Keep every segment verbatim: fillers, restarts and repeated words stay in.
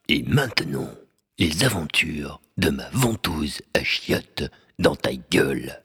Et maintenant, les aventures de ma ventouse à chiottes dans ta gueule.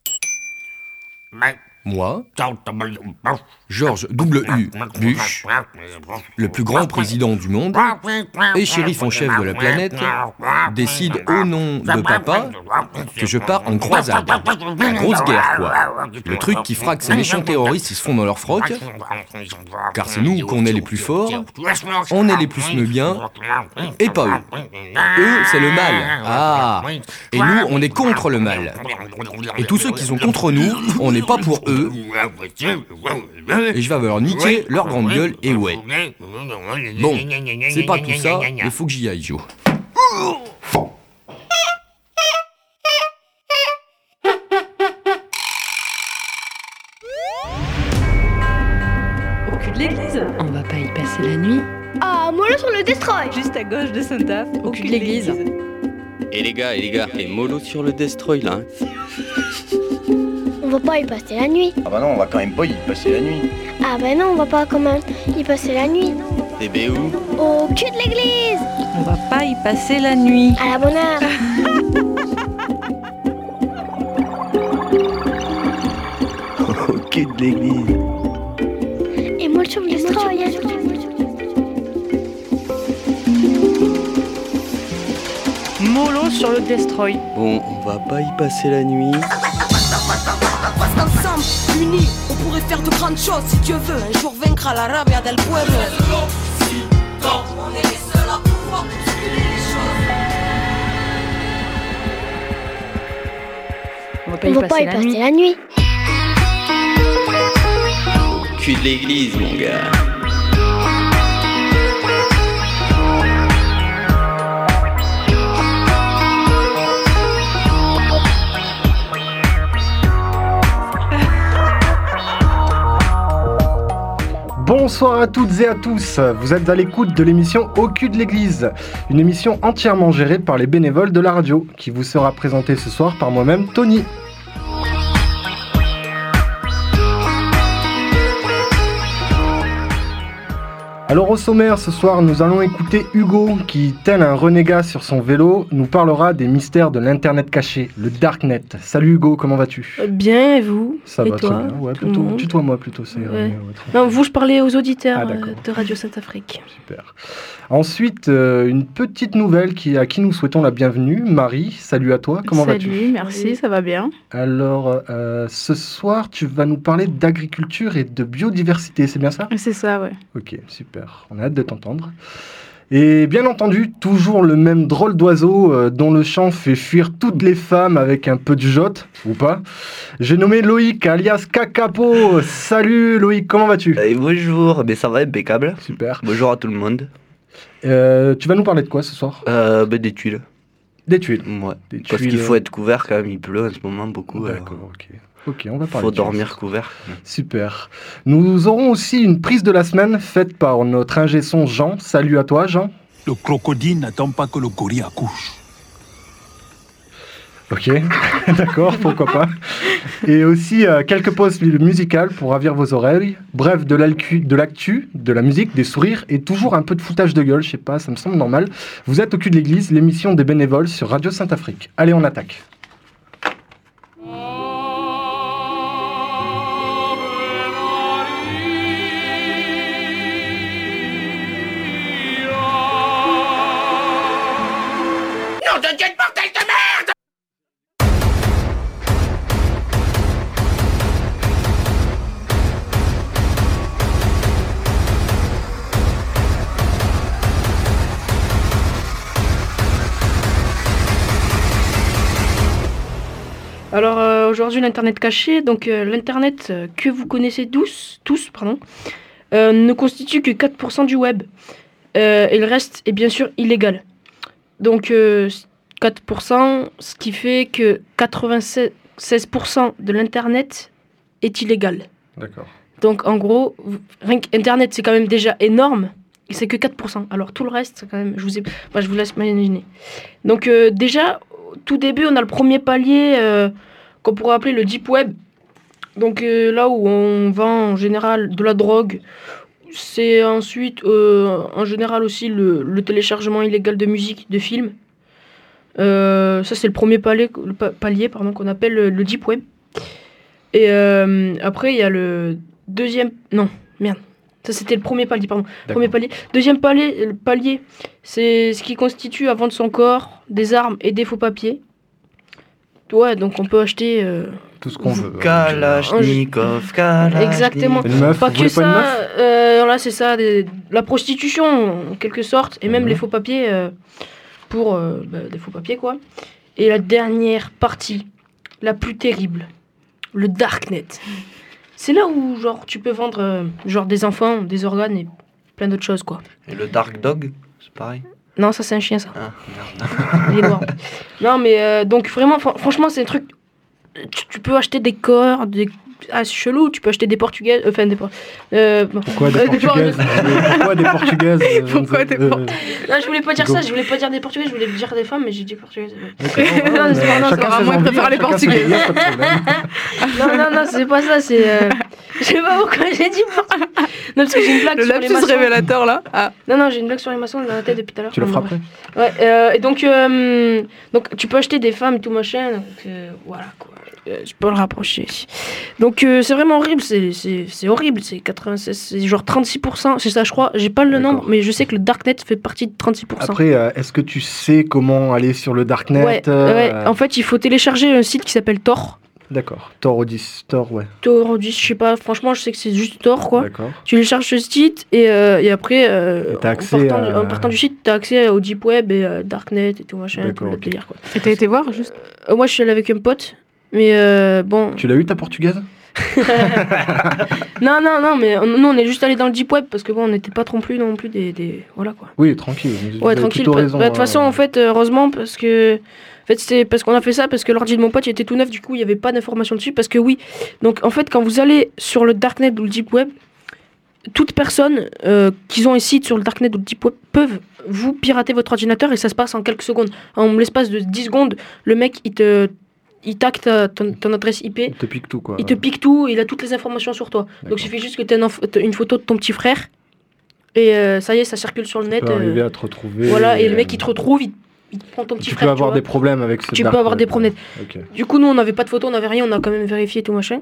Moi, Georges W. Bush, le plus grand président du monde et shérif en chef de la planète, décide au nom de papa que je pars en croisade. La grosse guerre, quoi. Le truc qui fera que ces méchants terroristes ils se font dans leur froc, car c'est nous qu'on est les plus forts, on est les plus smeubiens, et pas eux. Eux, c'est le mal. Ah. Et nous, on est contre le mal. Et tous ceux qui sont contre nous, on n'est pas pour eux. Et je vais leur niquer leur grande gueule, et ouais. Bon, c'est pas tout ça, il faut que j'y aille, Joe. Au cul de l'église. On va pas y passer la nuit. Ah, mollo sur le Destroy. Juste à gauche de Saint-Aph, au cul de l'église. Et les gars, et les gars, et mollo sur le Destroy là. Hein. On va pas y passer la nuit. Ah bah non, on va quand même pas y passer la nuit. Ah bah non, on va pas quand même y passer la nuit. T B où? Au cul de l'église. On va pas y passer la nuit. À la bonne heure. Au cul de l'église. Et mollo sur le Destroy. Mollo sur le Destroy. Bon, on va pas y passer la nuit. Ensemble, unis, on pourrait faire de grandes choses si Dieu veut. Un jour vaincre la rabia del pueblo. On est les seuls à pouvoir bousculer les choses. On va pas On y va passer, pas y la, passer nuit. la nuit. Cul de l'église, mon gars. Bonsoir à toutes et à tous, vous êtes à l'écoute de l'émission Au cul de l'église, une émission entièrement gérée par les bénévoles de la radio, qui vous sera présentée ce soir par moi-même, Tony. Alors au sommaire, ce soir, nous allons écouter Hugo, qui, tel un renégat sur son vélo, nous parlera des mystères de l'internet caché, le darknet. Salut Hugo, comment vas-tu ? Bien, et vous ? Ça et va toi, très bien, ouais, plutôt, mmh. tutoie-moi plutôt, c'est... Ouais. Euh, ouais, non, vous, je parlais aux auditeurs ah, euh, de Radio Saint-Afrique. Super. Ensuite, euh, une petite nouvelle qui, à qui nous souhaitons la bienvenue. Marie, salut à toi, comment Salut, vas-tu ? Salut, merci, ça va bien. Alors, euh, ce soir, tu vas nous parler d'agriculture et de biodiversité, c'est bien ça ? C'est ça, ouais. Ok, super, on a hâte de t'entendre. Et bien entendu, toujours le même drôle d'oiseau euh, dont le chant fait fuir toutes les femmes avec un peu de jotte, ou pas. J'ai nommé Loïc, alias Kakapo. Salut Loïc, comment vas-tu ? Et bonjour, mais ça va, impeccable. Super. Bonjour à tout le monde. Euh, tu vas nous parler de quoi ce soir ? euh, bah, Des tuiles. Des tuiles. Ouais. Des Parce tuiles, qu'il faut euh, être couvert quand même, il pleut en ce moment beaucoup. D'accord, alors... ok. Ok, on va parler Faut de tuiles. dormir couvert. Super. Nous aurons aussi une prise de la semaine faite par notre ingé son Jean. Salut à toi Jean. Le crocodile n'attend pas que le gorille accouche. Ok, d'accord, pourquoi pas. Et aussi euh, quelques pauses musicales pour ravir vos oreilles. Bref, de l'actu, de l'actu, de la musique, des sourires et toujours un peu de foutage de gueule, je sais pas, ça me semble normal. Vous êtes au cul de l'église, l'émission des bénévoles sur Radio Saint-Afrique. Allez, on attaque. Alors euh, aujourd'hui l'internet caché, donc euh, l'internet euh, que vous connaissez tous, tous pardon, euh, ne constitue que quatre pour cent du web. Euh, et le reste est bien sûr illégal. Donc euh, quatre pour cent, ce qui fait que quatre-vingt-seize pour cent de l'internet est illégal. D'accord. Donc en gros, vous, rien qu'Internet c'est quand même déjà énorme, et c'est que quatre pour cent. Alors tout le reste, c'est quand même, je vous, ai, bah, je vous laisse m'imaginer. Donc euh, déjà, au tout début, on a le premier palier euh, qu'on pourrait appeler le deep web. Donc euh, là où on vend en général de la drogue c'est ensuite, euh, en général aussi, le, le téléchargement illégal de musique, de films. Euh, ça, c'est le premier palier, le pa- palier pardon, qu'on appelle le, le Deep Web. Et euh, après, il y a le deuxième... Non, merde. Ça, c'était le premier palier, pardon. Premier palier. Deuxième palier, le palier, c'est ce qui constitue à vendre son corps, des armes et des faux papiers. Ouais, donc on peut acheter... Euh, Tout ce qu'on veut. Kalachnikov, Kalachnikov. Exactement. Une meuf, Pas vous que voulez pas une ça, meuf euh, là c'est ça, des- la prostitution en quelque sorte, et même Mhm. les faux papiers euh, pour euh, bah, des faux papiers quoi. Et la dernière partie, la plus terrible, le darknet. C'est là où genre tu peux vendre euh, genre des enfants, des organes et plein d'autres choses quoi. Et le Dark Dog, c'est pareil. Non, ça c'est un chien ça. Ah, merde. Il est noir. Non mais euh, donc vraiment fr- franchement c'est un truc, tu, tu peux acheter des corps, des ah, c'est chelou, tu peux acheter des portugaises, euh, enfin des por- euh, bon. Pourquoi des Euh, portugaises Pourquoi des portugaises euh, Pourquoi des euh, por- Non, je voulais pas dire Go. ça, je voulais pas dire des portugaises, je voulais dire des femmes, mais j'ai dit portugaises. D'accord, non, ouais, c'est mais pas, non, chacun c'est ses pas- envies, moi, je préfère les chacun ses portugaises. délires, pas de problème. non, non, non, c'est pas ça, c'est. Euh... Je sais pas pourquoi j'ai dit portugais. Non, parce que j'ai une blague Le sur les lapsus maçons. révélateur là. Ah. Non, non, j'ai une blague sur les maçons dans la tête depuis tout à l'heure. Tu le Non, frapperais Ouais, euh, et donc, euh, donc, tu peux acheter des femmes et tout machin, donc euh, voilà quoi. Euh, je peux le rapprocher. Donc, euh, c'est vraiment horrible, c'est, c'est, c'est horrible, c'est quatre-vingt-seize, c'est genre trente-six pour cent, c'est ça, je crois. J'ai pas le D'accord. nombre, mais je sais que le Darknet fait partie de trente-six pour cent. Après, euh, est-ce que tu sais comment aller sur le Darknet Ouais, euh, ouais, en fait, il faut télécharger un site qui s'appelle Tor. D'accord. Tor Odyssey, Tor, ouais. Tor, je sais pas, franchement, je sais que c'est juste Tor, quoi. D'accord. Tu télécharges ce site et, euh, et après, euh, Et t'as en, accès partant du, à- en partant du site, t'as accès au Deep Web et euh, Darknet et tout machin, D'accord, tout le ok. délire, quoi. Et t'as été voir juste Euh, moi, je suis allé avec un pote, mais euh, bon. Tu l'as eu ta portugaise non, non, non, mais on- nous, on est juste allé dans le Deep Web parce que bon, on n'était pas non plus, non plus des, des. Voilà, quoi. Oui, tranquille. vous Ouais, avez tranquille. plutôt Bah, raison, bah, de toute façon, euh, en fait, euh, heureusement, parce que. En fait, c'est parce qu'on a fait ça, parce que l'ordi de mon pote il était tout neuf, du coup, il n'y avait pas d'informations dessus. Parce que oui, donc en fait, quand vous allez sur le Darknet ou le Deep Web, toute personne euh, qui ont un site sur le Darknet ou le Deep Web peuvent vous pirater votre ordinateur et ça se passe en quelques secondes. En l'espace de dix secondes, le mec, il te. Il tac ta- ton, ton adresse I P. Il te pique tout, quoi. Il te pique tout, il a toutes les informations sur toi. Donc il suffit juste que tu aies une, inf- t'aies une photo de ton petit frère. Et euh, ça y est, ça circule sur le Tu net. peux arriver euh, à te retrouver. Voilà, et le euh, mec il te retrouve, il, il te prend ton petit Tu frère. peux avoir vois. des problèmes avec ce Tu peux Darknet. avoir des problèmes. Ok. Du coup, nous on n'avait pas de photos, on n'avait rien, on a quand même vérifié tout machin.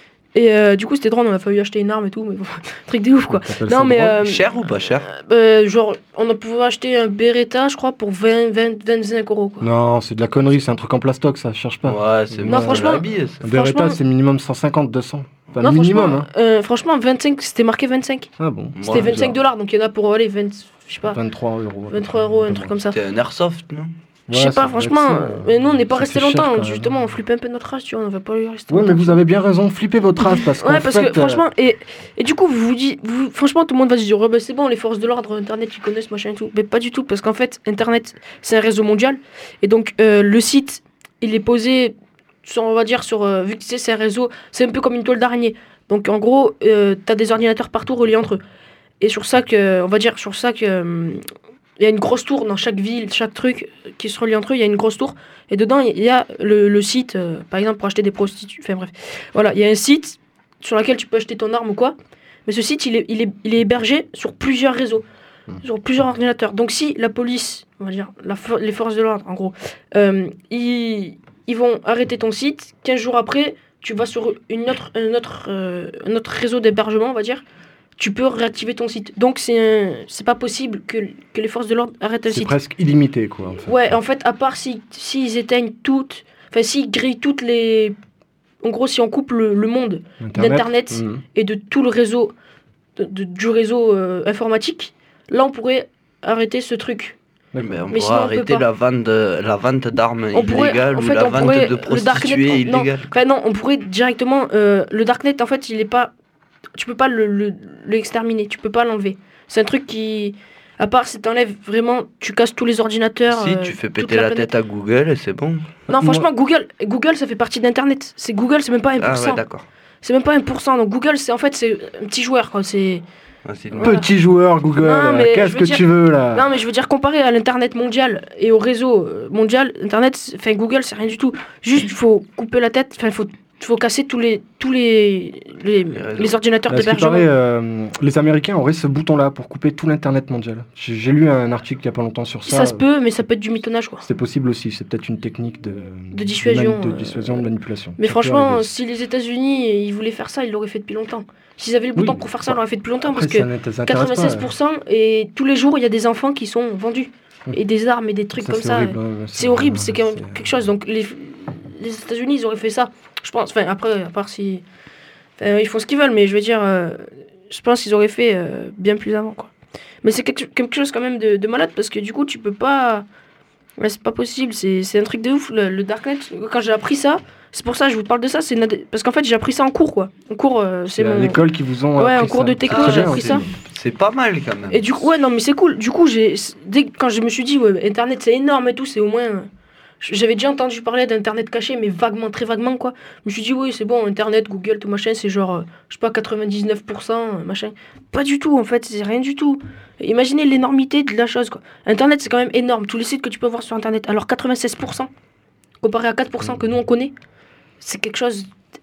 Et euh, du coup, c'était drôle, on a fallu acheter une arme et tout, mais bon, truc de ouf quoi. T'appelles Non, ça mais. drôle euh, Cher ou pas cher euh, genre, on a pu acheter un Beretta, je crois, pour vingt, vingt, vingt-cinq euros quoi. Non, c'est de la connerie, c'est un truc en plastoc, ça, cherche pas. Ouais, c'est Non, franchement- la bille, ça. Un Beretta, franchement- c'est minimum cent cinquante, deux cents. Enfin, Non, minimum, franchement, hein. euh, franchement, vingt-cinq, c'était marqué vingt-cinq. Ah bon. C'était Ouais, vingt-cinq genre. dollars, donc il y en a pour aller vingt, je sais pas, vingt-trois euros. vingt-trois euros, un truc comme ça. C'était un airsoft, non Je sais Ouais, pas, ça doit franchement, être ça, euh, mais nous on n'est pas c'est- resté c'est cher, longtemps, quand même. justement, on flippait un peu notre race, tu vois, on va pas y rester Ouais, mais longtemps. vous avez bien raison, flippez votre race parce qu'en Ouais, parce fait, que franchement, et, et du coup, vous vous dites, vous, franchement, tout le monde va se dire, ouais, bah, c'est bon, les forces de l'ordre, Internet, ils connaissent, machin et tout. Mais pas du tout, parce qu'en fait, Internet, c'est un réseau mondial, et donc euh, le site, il est posé, sur, on va dire, sur, euh, vu que c'est c'est un réseau, c'est un peu comme une toile d'araignée. Donc en gros, euh, t'as des ordinateurs partout reliés entre eux. Et sur ça que, on va dire, sur ça que. euh, il y a une grosse tour dans chaque ville, chaque truc qui se relie entre eux, il y a une grosse tour. Et dedans, il y a le, le site, euh, par exemple, pour acheter des prostituées. Enfin bref. Voilà, il y a un site sur lequel tu peux acheter ton arme ou quoi. Mais ce site, il est, il est, il est hébergé sur plusieurs réseaux, sur plusieurs ordinateurs. Donc si la police, on va dire, la fo- les forces de l'ordre, en gros, euh, ils, ils vont arrêter ton site, quinze jours après, tu vas sur une autre, un, autre, euh, un autre réseau d'hébergement, on va dire. Tu peux réactiver ton site. Donc, c'est un- c'est pas possible que, que les forces de l'ordre arrêtent le c'est site. presque illimité, quoi. En fait. Ouais, en fait, à part si s'ils éteignent toutes. Enfin, s'ils grillent toutes les. En gros, si on coupe le, le monde d'Internet Mhm. et de tout le réseau, de- de- du réseau euh, informatique, là, on pourrait arrêter ce truc. Mais on Mais pourra sinon, on peut arrêter pas. la vente, de- la vente d'armes On pourrait- illégales en ou fait, la on vente pourrait- de le Darknet, prostituées non, illégales. enfin, non, on pourrait directement. euh, le Darknet, en fait, il est pas. Tu peux pas le, le, l'exterminer, tu peux pas l'enlever. C'est un truc qui. À part si t'enlèves vraiment, tu casses tous les ordinateurs. Si euh, tu fais toute péter la planète. tête à Google et c'est bon. Non, franchement, Google, Google, ça fait partie d'Internet. C'est Google, c'est même pas un pour Ah cent. ouais, d'accord. C'est même pas un pour cent. Donc Google, c'est en fait, c'est un petit joueur, quoi. C'est. Ah, c'est Voilà. Petit joueur, Google, Non, mais là, qu'est-ce je veux que dire- tu veux, là Non, mais je veux dire, comparé à l'Internet mondial et au réseau euh, mondial, Internet, c'est- enfin Google, c'est rien du tout. Juste, il faut couper la tête, enfin, il faut faut casser tous les, tous les, les, les ordinateurs Là, ce qui d'hébergement. paraît, euh, les Américains auraient ce bouton-là pour couper tout l'Internet mondial. J'ai, j'ai lu un article il n'y a pas longtemps sur ça. Ça se peut, mais ça peut être du mitonnage, quoi. C'est possible aussi, c'est peut-être une technique de, De dissuasion, de, mani- de euh, dissuasion, de manipulation. Mais Ça peut franchement, arriver. si les États-Unis ils voulaient faire ça, ils l'auraient fait depuis longtemps. S'ils avaient le bouton Oui, pour faire ça, ils bah, l'auraient fait depuis longtemps après, parce ça que n'int- ça intéresse pas, quatre-vingt-seize pour cent et tous les jours il y a des enfants qui sont vendus et des armes et des trucs Ça, comme c'est ça. horrible, euh, hein, c'est c'est horrible, vraiment- c'est quand même quelque chose. Donc les, les États-Unis ils auraient fait ça, je pense. Enfin après, à part si enfin, ils font ce qu'ils veulent, mais je veux dire, euh, je pense qu'ils auraient fait euh, bien plus avant, quoi. Mais c'est quelque, quelque chose quand même de, de malade parce que du coup tu peux pas. Ouais, c'est pas possible, c'est, c'est un truc de ouf le, le Darknet. Quand j'ai appris ça, c'est pour ça que je vous parle de ça, c'est une ad- parce qu'en fait j'ai appris ça en cours, quoi. En cours, euh, c'est C'est à mon. l'école qui vous ont Ouais, appris en cours ça. de techno, Très j'ai bien appris aussi. ça. C'est pas mal quand même. Et du coup, ouais, non, mais c'est cool. Du coup, j'ai, dès que- quand je me suis dit, ouais, Internet c'est énorme et tout, c'est au moins. euh, J'avais déjà entendu parler d'Internet caché, mais vaguement, très vaguement, quoi. Je me suis dit, oui, c'est bon, Internet, Google, tout machin, c'est genre, euh, je sais pas, quatre-vingt-dix-neuf pour cent, euh, machin. Pas du tout, en fait, c'est rien du tout. Imaginez l'énormité de la chose, quoi. Internet, c'est quand même énorme. Tous les sites que tu peux voir sur Internet. Alors, quatre-vingt-seize pour cent, comparé à quatre pour cent que nous, on connaît, c'est quelque chose.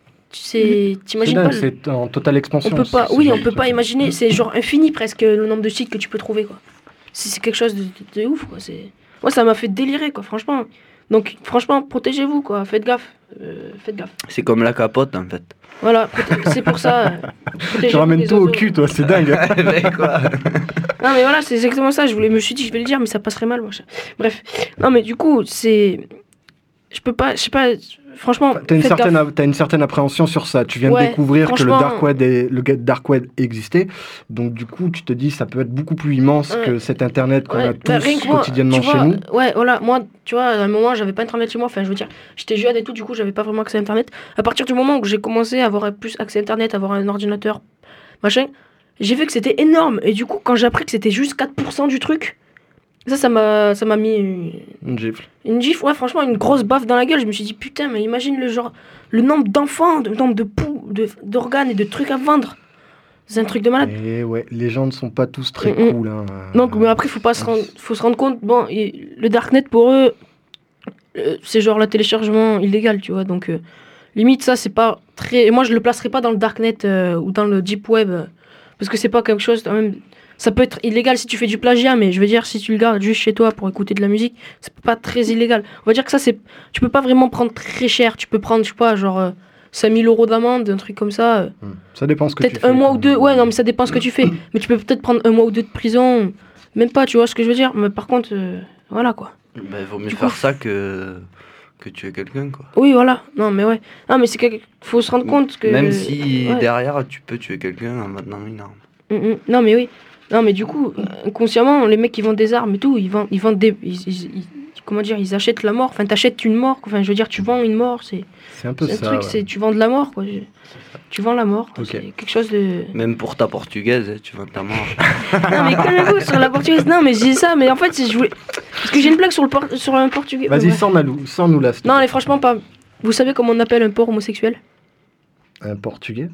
C'est. T'imagines C'est pas dingue, le- c'est en totale expansion. on peut pas, ce- oui, ce on genre peut de pas truc. imaginer. C'est genre infini presque le nombre de sites que tu peux trouver, quoi. C'est, c'est quelque chose de, de, de ouf, quoi. C'est... Moi, ça m'a fait délirer, quoi, franchement. Donc, franchement, protégez-vous, quoi. Faites gaffe. Euh, faites gaffe. C'est comme la capote en fait. Voilà, proté- c'est pour ça. euh, Tu protégez-vous ramènes des tout au oiseaux. cul, toi, c'est dingue. Mais quoi Non, mais voilà, c'est exactement ça. Je voulais, me suis dit, je vais le dire, mais ça passerait mal, moi. Bref. Non, mais du coup, c'est. Je peux pas, je sais pas. Franchement, T'as une, faites certaine, gaffe. t'as une certaine appréhension sur ça. Tu viens Ouais, de découvrir que le franchement- dark web, est- le dark web existait. Donc, du coup, tu te dis ça peut être beaucoup plus immense Ouais. que cet internet qu'on Ouais, a bah, tous rien que moi, quotidiennement tu chez vois, nous. Ouais, voilà, moi, tu vois, à un moment, j'avais pas internet chez moi. Enfin, je veux dire, j'étais jeune et tout, du coup, j'avais pas vraiment accès à internet. À partir du moment où j'ai commencé à avoir plus accès à internet, à avoir un ordinateur, machin, j'ai vu que c'était énorme. Et du coup, quand j'ai appris que c'était juste quatre pour cent du truc, ça, ça m'a, ça m'a mis une, Une gifle. une gifle, ouais, franchement, une grosse baffe dans la gueule. Je me suis dit, putain, mais imagine le genre, le nombre d'enfants, le nombre de poux, de, d'organes et de trucs à vendre. C'est un truc de malade. Et ouais, les gens ne sont pas tous très Mm, mm. cool. Hein. Donc, mais après, faut pas se rendre, faut se rendre compte, bon, et le Darknet pour eux, euh, c'est genre le téléchargement illégal, tu vois. Donc, euh, limite, ça, c'est pas très. Et moi, je le placerai pas dans le Darknet euh, ou dans le Deep Web, euh, parce que c'est pas quelque chose, quand même. Ça peut être illégal si tu fais du plagiat, mais je veux dire, si tu le gardes juste chez toi pour écouter de la musique, c'est pas très illégal. On va dire que ça, c'est. Tu peux pas vraiment prendre très cher. Tu peux prendre, je sais pas, genre euh, cinq mille euros d'amende, un truc comme ça. euh, Ça dépend ce que tu Peut-être fais. un mois ou deux. Ouais, non, mais ça dépend ce que tu fais. Mais tu peux peut-être prendre un mois ou deux de prison. Même pas, tu vois ce que je veux dire. Mais par contre, euh, voilà quoi. Bah, il vaut mieux Du faire coup- ça que, que tuer quelqu'un quoi. Oui, voilà. Non, mais ouais. Non, mais c'est quelque... faut se rendre compte que. Même si ouais. derrière tu peux tuer quelqu'un en maintenant une arme. Mm, mm. Non, mais oui. Non, mais du coup, inconsciemment, les mecs qui vendent des armes et tout, ils vendent, ils vendent des. Ils, ils- ils- comment dire, ils achètent la mort. Enfin, t'achètes une mort. Enfin, je veux dire, tu vends une mort. C'est, C'est un peu c'est un ça. truc, ouais. c'est tu vends de la mort, quoi. Tu vends la mort. quoi. Ok. C'est quelque chose de. Même pour ta portugaise, hein, tu vends ta mort. Non, mais calmez-vous sur la portugaise. Non, mais je dis ça, mais en fait, c'est- je voulais. Parce que j'ai une blague sur, le por- sur un portugais. Vas-y, Ouais. sors-nous sors-nous là. s'il te Non, plaît. mais franchement, pas. Vous savez comment on appelle un porc homosexuel? Un portugais.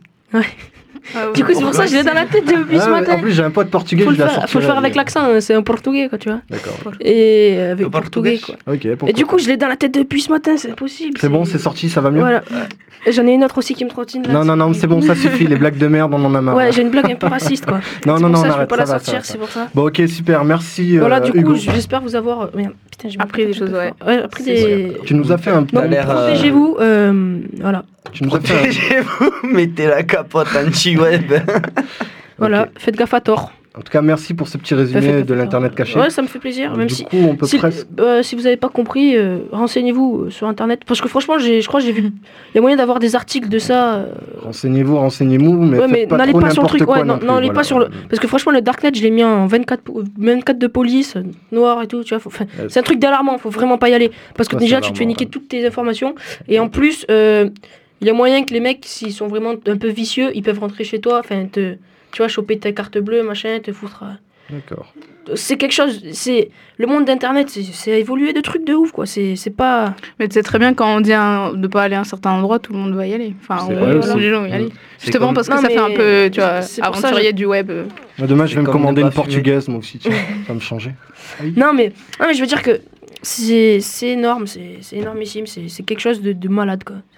Du coup, c'est pour ça que je l'ai dans la tête depuis Ah, ce ouais, matin. En plus, j'ai un pote portugais, Faut je le l'ai faire, sorti faut le faire là, avec il- l'accent, hein, c'est un portugais, quoi, tu vois. D'accord. Et avec Le portugais, portugais. quoi. Ok, Et pourquoi du coup, je l'ai dans la tête depuis ce matin, c'est impossible. C'est bon, c'est sorti, ça va mieux. Voilà. Et j'en ai une autre aussi qui me trottine. là, Non, non, non, c'est bon, ça suffit. Les blagues de merde, on en a marre. Ouais, j'ai une blague un peu raciste, quoi. Non, C'est non, pour non, ça on que je peux arrête. pas Ça la va, ça sortir, va, ça c'est va. pour ça. Bon, ok, super, merci. Voilà, euh, du coup, Hugo. j'espère vous avoir. euh, Merde, putain, j'ai Appris des choses, ouais. Ouais, appris C'est des. Tu nous as fait un. Donc, l'air, euh, protégez-vous, euh, voilà. Tu nous as fait un. Protégez-vous, mettez la capote anti-web. Voilà, Ok. faites gaffe à tort. En tout cas, merci pour ce petit Faites résumé gaffe de à l'internet tort. caché. Ouais, ça me fait plaisir, même du si. coup, on peut Si, presque. euh, si vous n'avez pas compris, euh, renseignez-vous euh, sur internet. Parce que franchement, j'ai, je crois que j'ai vu. Il y a moyen d'avoir des articles de ça. euh, Renseignez-vous, renseignez-vous, mais, ouais, faites mais pas n'allez trop pas sur le n'importe truc. quoi Ouais, non, non plus, non, n'allez voilà. pas sur le. Parce que franchement, le Darknet, je l'ai mis en vingt-quatre, po- vingt-quatre de police, euh, noir et tout. Tu vois, faut- enfin, Ouais, c'est un truc d'alarmant, faut vraiment pas y aller. Parce que Ouais, déjà, c'est tu te fais alarmant, niquer ouais. toutes tes informations. Et en plus, euh, il y a moyen que les mecs, s'ils sont vraiment un peu vicieux, ils peuvent rentrer chez toi, enfin, te. Tu vois, choper ta carte bleue, machin, te foutre. euh, D'accord. C'est quelque chose. C'est le monde d'internet, c'est, c'est évolué de trucs de ouf, quoi. C'est, c'est pas. Mais tu sais très bien, quand on dit un- de pas aller à un certain endroit, tout le monde va y aller. Enfin, C'est on- vrai tous aussi. les gens vont y aller. C'est Justement comme- parce que Non, ça fait un mais peu, tu vois, c'est pour ça, aventurier je- du web. euh. Bah, dommage, je C'est vais me comme commander ne une pas fumer. portugaise, moi aussi, tiens. Ça va me changer. Non mais, non, mais je veux dire que c'est, c'est énorme, c'est, c'est énormissime, c'est, c'est quelque chose de, de malade, quoi.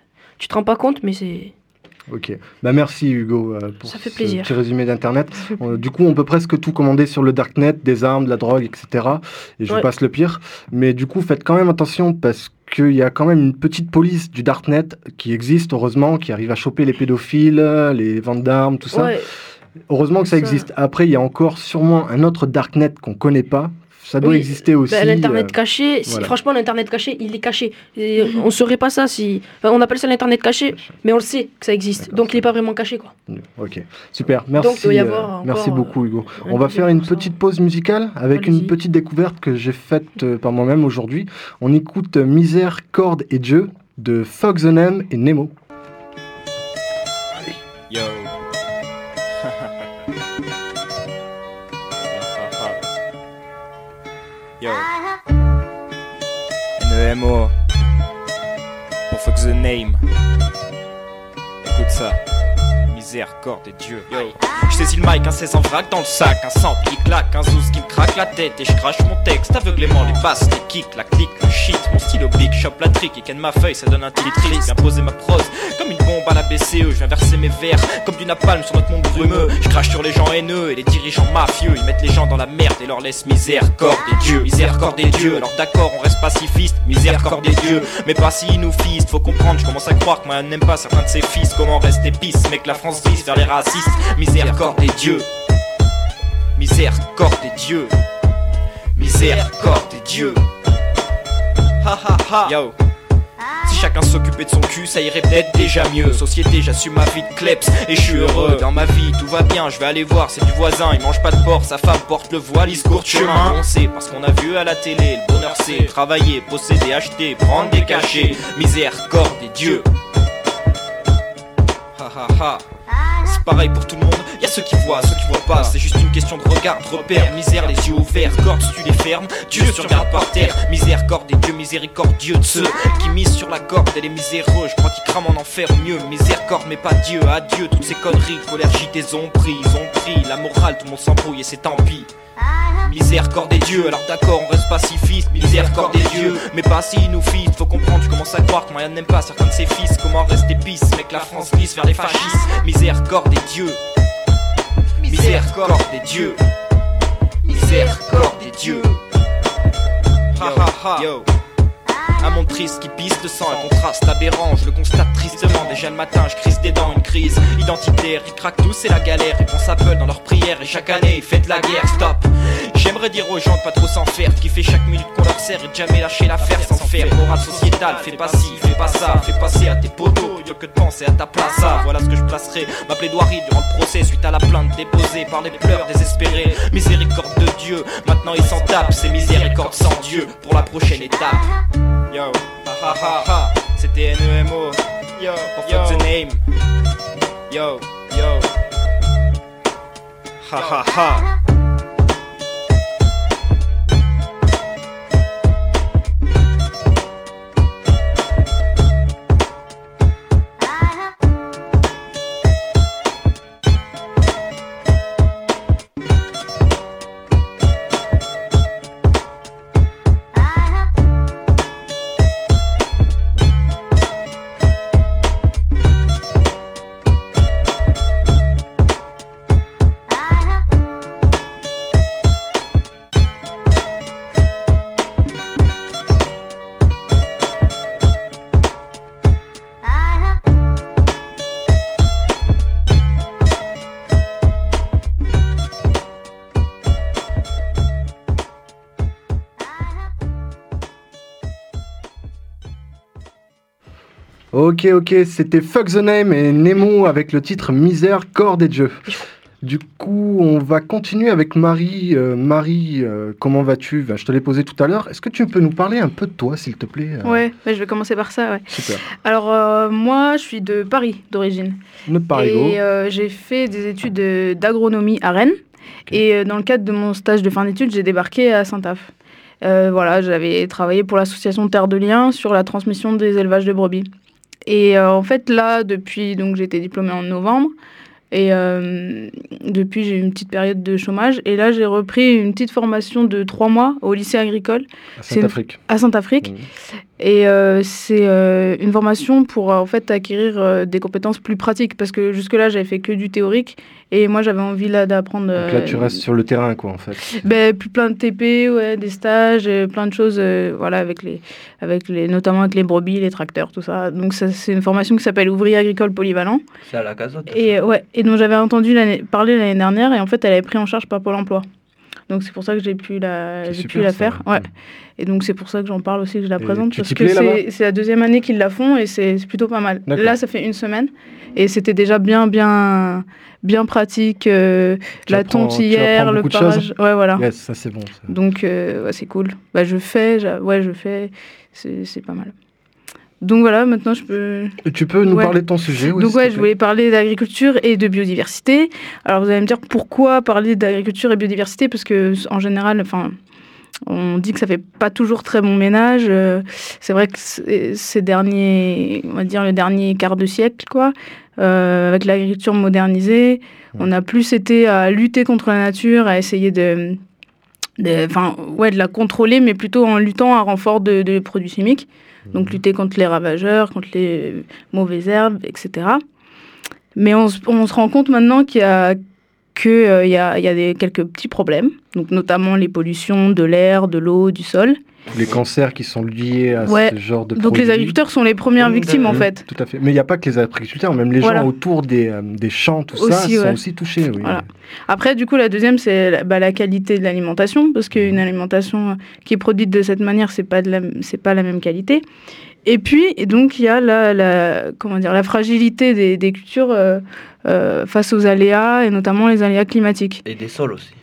tu te rends pas compte, mais c'est... Ok, bah merci Hugo euh, pour Ça fait ce plaisir. petit résumé d'Internet. Euh, du coup, on peut presque tout commander sur le Darknet, des armes, de la drogue, et cetera. Et je Ouais. vous passe le pire. Mais du coup, faites quand même attention parce qu'il y a quand même une petite police du Darknet qui existe, heureusement, qui arrive à choper les pédophiles, les ventes d'armes, tout ça. Ouais. Heureusement que ça Ça. existe. Après, il y a encore sûrement un autre Darknet qu'on connaît pas. Ça doit Oui, exister aussi. bah, L'Internet euh, caché, si- voilà. franchement, l'Internet caché, il est caché. Et on saurait pas ça si... Enfin, on appelle ça l'Internet caché, mais on le sait que ça existe. D'accord, Donc, il ça est pas vraiment caché, quoi. Ok, super. Merci, Donc, il doit y euh, avoir encore, merci beaucoup Hugo. un On va budget faire une pour ça. petite pause musicale avec une Allez-y. petite découverte que j'ai faite euh, par moi-même aujourd'hui. On écoute euh, Misère, Corde et Dieu de Fox the Name et Nemo. Yo. Yo. N E M O. Pour Fuck the Name. Écoute ça. Misère, corde et Dieu. Yo. Je saisis le mic, un seize en vrac dans le sac, un sample qui claque, un zouz qui me craque la tête et je crache mon texte aveuglément, les basses, les kicks, la clique, le shit, mon stylo big, chope la trick et ken ma feuille, ça donne un tilitrice, viens poser ma prose comme une bombe à la B C E, je viens verser mes vers comme du napalm sur notre monde brumeux, je crache sur les gens haineux et les dirigeants mafieux, ils mettent les gens dans la merde et leur laissent misère, corde et Dieu, misère, corde et Dieu, alors d'accord on reste pacifiste, misère, corde et Dieu, mais pas si nous fistent, faut comprendre, je commence à croire que moi n'aime pas certains de ses fils, comment rester pisse, mais que la France vise vers les racistes, misère, corde et Dieu. Miséricorde et Dieu. Miséricorde et Dieu. Ha ha ha. Yo. Si chacun s'occupait de son cul, ça irait peut-être déjà mieux. Société, j'assume ma vie de kleps et je suis heureux. Dans ma vie, tout va bien, je vais aller voir, c'est du voisin. Il mange pas de porc, sa femme porte le voile, il se court de chemin. On sait, parce qu'on a vu à la télé, le bonheur c'est travailler, posséder, acheter, prendre des cachets. Miséricorde et Dieu. Ha ha ha. C'est pareil pour tout le monde, y'a ceux qui voient, ceux qui voient pas. C'est juste une question de regard, de repère. Misère, les yeux ouverts, corde, si tu les fermes, Dieu se regarde par terre. Miséricorde et Dieu, miséricordieux de ceux qui misent sur la corde et les miséreux. Je crois qu'ils crament en enfer au mieux. Miséricorde, mais pas Dieu, adieu toutes ces conneries. Collergie, des ont pris, ils ont pris la morale, tout le monde s'embrouille et c'est tant pis. Miséricorde et Dieu, alors d'accord on reste pacifiste. Miséricorde et Dieu, mais pas si nous fistent. Faut comprendre, je commence à croire que Moyen n'aime pas certains de ses fils. Comment rester pisse, mais que la France glisse vers les fascistes. Miséricorde et Dieu. Miséricorde et Dieu. Miséricorde et Dieu. Ha ha ha. Yo. Un monde triste qui pisse de sang, un contraste aberrant. Je le constate tristement, déjà le matin je crise des dents. Une crise identitaire, ils craquent tous, c'est la galère. Ils pensent à Apple dans leurs prières et chaque année ils fêtent la guerre. Stop. J'aimerais dire aux gens de pas trop s'en faire, de kiffer chaque minute qu'on leur sert et de jamais lâcher l'affaire sans faire. Morale sociétale, fais pas ci, fais pas ça, fais passer à tes poteaux. Y'a que de penser à ta place, ah, voilà ce que je placerai. Ma plaidoirie durant le procès suite à la plainte déposée par les pleurs désespérés. Miséricorde de Dieu, maintenant ils s'en tapent. C'est miséricorde sans Dieu pour la prochaine étape. Yo, ha ha ha ha, c'était N E M O. Yo, pour Fuck the Name. Yo, yo. Ha ha ha. Ok, ok, c'était Fuck the Name et Nemo avec le titre Misère, Corde et Dieu. Du coup, on va continuer avec Marie. Euh, Marie, euh, comment vas-tu? Ben, je te l'ai posé tout à l'heure. Est-ce que tu peux nous parler un peu de toi, s'il te plaît? euh... Ouais, bah, je vais commencer par ça. Ouais. Super. Alors, euh, moi, je suis de Paris, d'origine. Notre Paris. Et euh, j'ai fait des études euh, d'agronomie à Rennes. Okay. Et euh, dans le cadre de mon stage de fin d'études, j'ai débarqué à Saint-Aph. Euh, voilà, j'avais travaillé pour l'association Terre de Liens sur la transmission des élevages de brebis. Et euh, en fait, là, depuis, donc j'ai été diplômée en novembre, et euh, depuis, j'ai eu une petite période de chômage, et là, j'ai repris une petite formation de trois mois au lycée agricole. À Saint-Afrique. À Saint-Afrique. Mmh. Et euh, c'est euh, une formation pour en fait acquérir euh, des compétences plus pratiques parce que jusque-là j'avais fait que du théorique et moi j'avais envie là d'apprendre. Donc là tu restes sur le terrain quoi en fait. Ben, plus plein de T P, ouais, des stages, euh, plein de choses, euh, voilà, avec les, avec les, notamment avec les brebis, les tracteurs, tout ça. Donc ça, c'est une formation qui s'appelle ouvrier agricole polyvalent. C'est à la casotte. Et ouais, et dont j'avais entendu l'année, parler l'année dernière et en fait elle avait pris en charge par Pôle Emploi. Donc c'est pour ça que j'ai pu la, j'ai pu la ça, faire. Ouais. Et donc c'est pour ça que j'en parle aussi, que je la et présente parce que c'est, c'est la deuxième année qu'ils la font et c'est, c'est plutôt pas mal. D'accord. Là ça fait une semaine et c'était déjà bien bien bien pratique. Euh, la apprends, tontillère, le parage. Ouais voilà. Yes, ça c'est bon. Ça. Donc euh, ouais, c'est cool. Bah je fais, ouais je fais, c'est, c'est pas mal. Donc voilà, maintenant je peux... Et tu peux nous ouais. parler de ton sujet oui, Donc ouais, je voulais parler d'agriculture et de biodiversité. Alors vous allez me dire pourquoi parler d'agriculture et biodiversité, parce que en général, enfin, on dit que ça fait pas toujours très bon ménage. Euh, c'est vrai que ces derniers, on va dire le dernier quart de siècle, quoi, euh, avec l'agriculture modernisée, mmh. on a plus été à lutter contre la nature, à essayer de... Enfin, ouais, de la contrôler, mais plutôt en luttant à renfort de, de produits chimiques. Donc lutter contre les ravageurs, contre les mauvaises herbes, et cetera. Mais on, on se rend compte maintenant qu'il y a, que, euh, il y a, il y a des, quelques petits problèmes, donc notamment les pollutions de l'air, de l'eau, du sol. Les cancers qui sont liés à ouais. ce genre de donc produits. Les agriculteurs sont les premières mmh, victimes, mmh, en fait. Tout à fait. Mais il n'y a pas que les agriculteurs, même les voilà. gens autour des, euh, des champs, tout aussi, ça, ouais. sont aussi touchés. Oui. Voilà. Après, du coup, la deuxième, c'est bah, la qualité de l'alimentation, parce qu'une alimentation qui est produite de cette manière, c'est pas de la, c'est pas la même qualité. Et puis, et donc, il y a la, la, comment dire, la fragilité des, des cultures euh, euh, face aux aléas, et notamment les aléas climatiques. Et des sols aussi.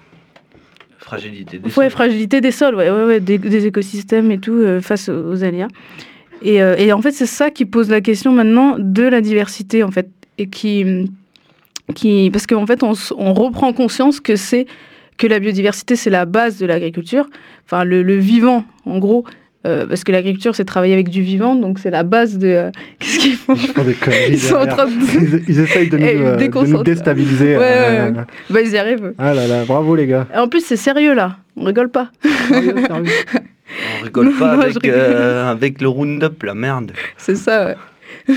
Fragilité des ouais, sols. fragilité des sols, ouais, ouais, ouais, des, des écosystèmes et tout euh, face aux, aux aléas. Et, euh, et en fait, c'est ça qui pose la question maintenant de la diversité, en fait, et qui, qui parce qu'en fait, on, on reprend conscience que c'est que la biodiversité, c'est la base de l'agriculture, enfin le, le vivant, en gros. Euh, parce que l'agriculture, c'est travailler avec du vivant, donc c'est la base de... Euh, qu'est-ce qu'ils font ? Ils font des conneries. Ils sont en train de... Ils, ils essayent de nous, euh, de nous déstabiliser. Ouais, euh, ouais, ouais. Bah, ils y arrivent. Ah là là, bravo les gars. Et en plus, c'est sérieux, là. On rigole pas. Sérieux, sérieux. On rigole non, pas non, avec, rigole. Euh, avec le Roundup, la merde. C'est ça, ouais.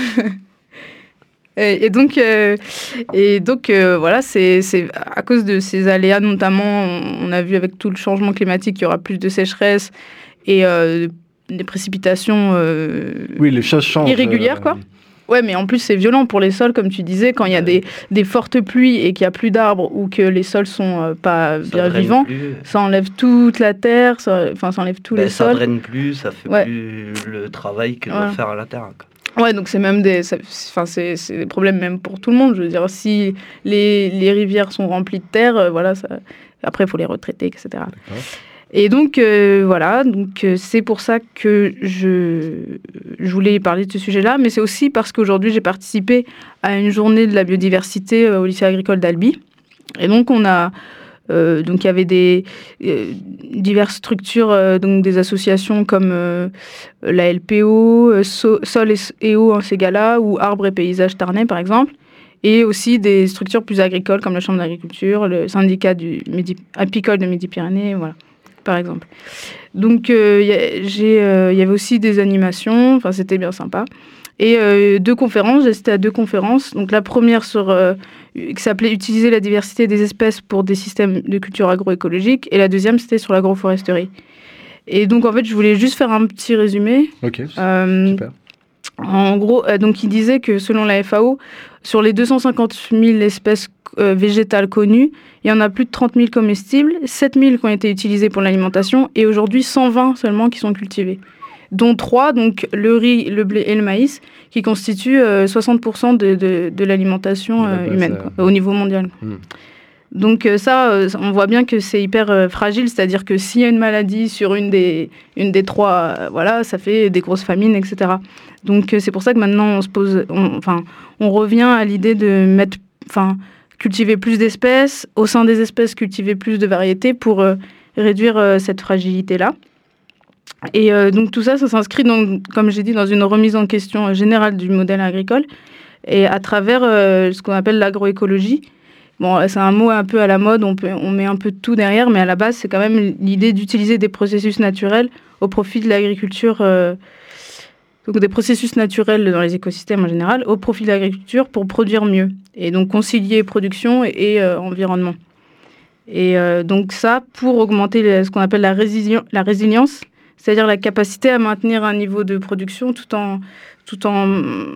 Et, et donc, euh, et donc euh, voilà, c'est, c'est à cause de ces aléas, notamment, on, on a vu avec tout le changement climatique qu'il y aura plus de sécheresse et euh, des précipitations euh, oui, les choses changent, irrégulières, quoi. Ouais, mais en plus, c'est violent pour les sols, comme tu disais, quand il y a des, des fortes pluies et qu'il n'y a plus d'arbres ou que les sols sont euh, pas ça bien vivants, plus. Ça enlève toute la terre, ça, enfin, ça enlève tous ben, les ça sols. Ça draine plus, ça fait ouais. plus le travail que ouais. doit faire la terre, quoi. Ouais, donc c'est même des, ça, enfin c'est, c'est des problèmes même pour tout le monde. Je veux dire, si les, les rivières sont remplies de terre, euh, voilà, ça, après il faut les retraiter, et cetera. D'accord. Et donc euh, voilà, donc euh, c'est pour ça que je, je voulais parler de ce sujet-là, mais c'est aussi parce qu'aujourd'hui j'ai participé à une journée de la biodiversité euh, au lycée agricole d'Albi, et donc on a Euh, donc il y avait des euh, diverses structures, euh, donc des associations comme euh, la L P O, euh, so, Sol et, et Eau en Ségala ou Arbres et Paysages Tarnais par exemple, et aussi des structures plus agricoles comme la Chambre d'agriculture, le syndicat du Midi, apicole de Midi-Pyrénées, voilà, par exemple. Donc euh, y a, j'ai, euh, y avait aussi des animations, enfin c'était bien sympa. Et euh, deux conférences, j'ai assisté à deux conférences. Donc la première sur, euh, qui s'appelait « Utiliser la diversité des espèces pour des systèmes de culture agroécologique » et la deuxième, c'était sur l'agroforesterie. Et donc en fait, je voulais juste faire un petit résumé. Ok, euh, super. En gros, euh, donc il disait que selon la F A O, sur les deux cent cinquante mille espèces euh, végétales connues, il y en a plus de trente mille comestibles, sept mille qui ont été utilisées pour l'alimentation et aujourd'hui cent vingt seulement qui sont cultivées, dont trois, donc le riz, le blé et le maïs, qui constituent euh, soixante pour cent de, de, de l'alimentation euh, bah, humaine, ça... quoi, au niveau mondial. Mmh. Donc euh, ça, euh, on voit bien que c'est hyper euh, fragile, c'est-à-dire que s'il y a une maladie sur une des, une des trois, euh, voilà, ça fait des grosses famines, et cetera. Donc euh, c'est pour ça que maintenant on se pose, on, enfin, on revient à l'idée de mettre, enfin, cultiver plus d'espèces, au sein des espèces cultiver plus de variétés pour euh, réduire euh, cette fragilité-là. Et euh, donc tout ça, ça s'inscrit, dans, comme j'ai dit, dans une remise en question générale du modèle agricole et à travers euh, ce qu'on appelle l'agroécologie, bon, c'est un mot un peu à la mode, on, peut, on met un peu de tout derrière, mais à la base, c'est quand même l'idée d'utiliser des processus naturels au profit de l'agriculture, euh, donc des processus naturels dans les écosystèmes en général, au profit de l'agriculture pour produire mieux. Et donc concilier production et, et euh, environnement. Et euh, donc ça, pour augmenter les, ce qu'on appelle la, résili- la résilience, c'est-à-dire la capacité à maintenir un niveau de production tout en, tout en,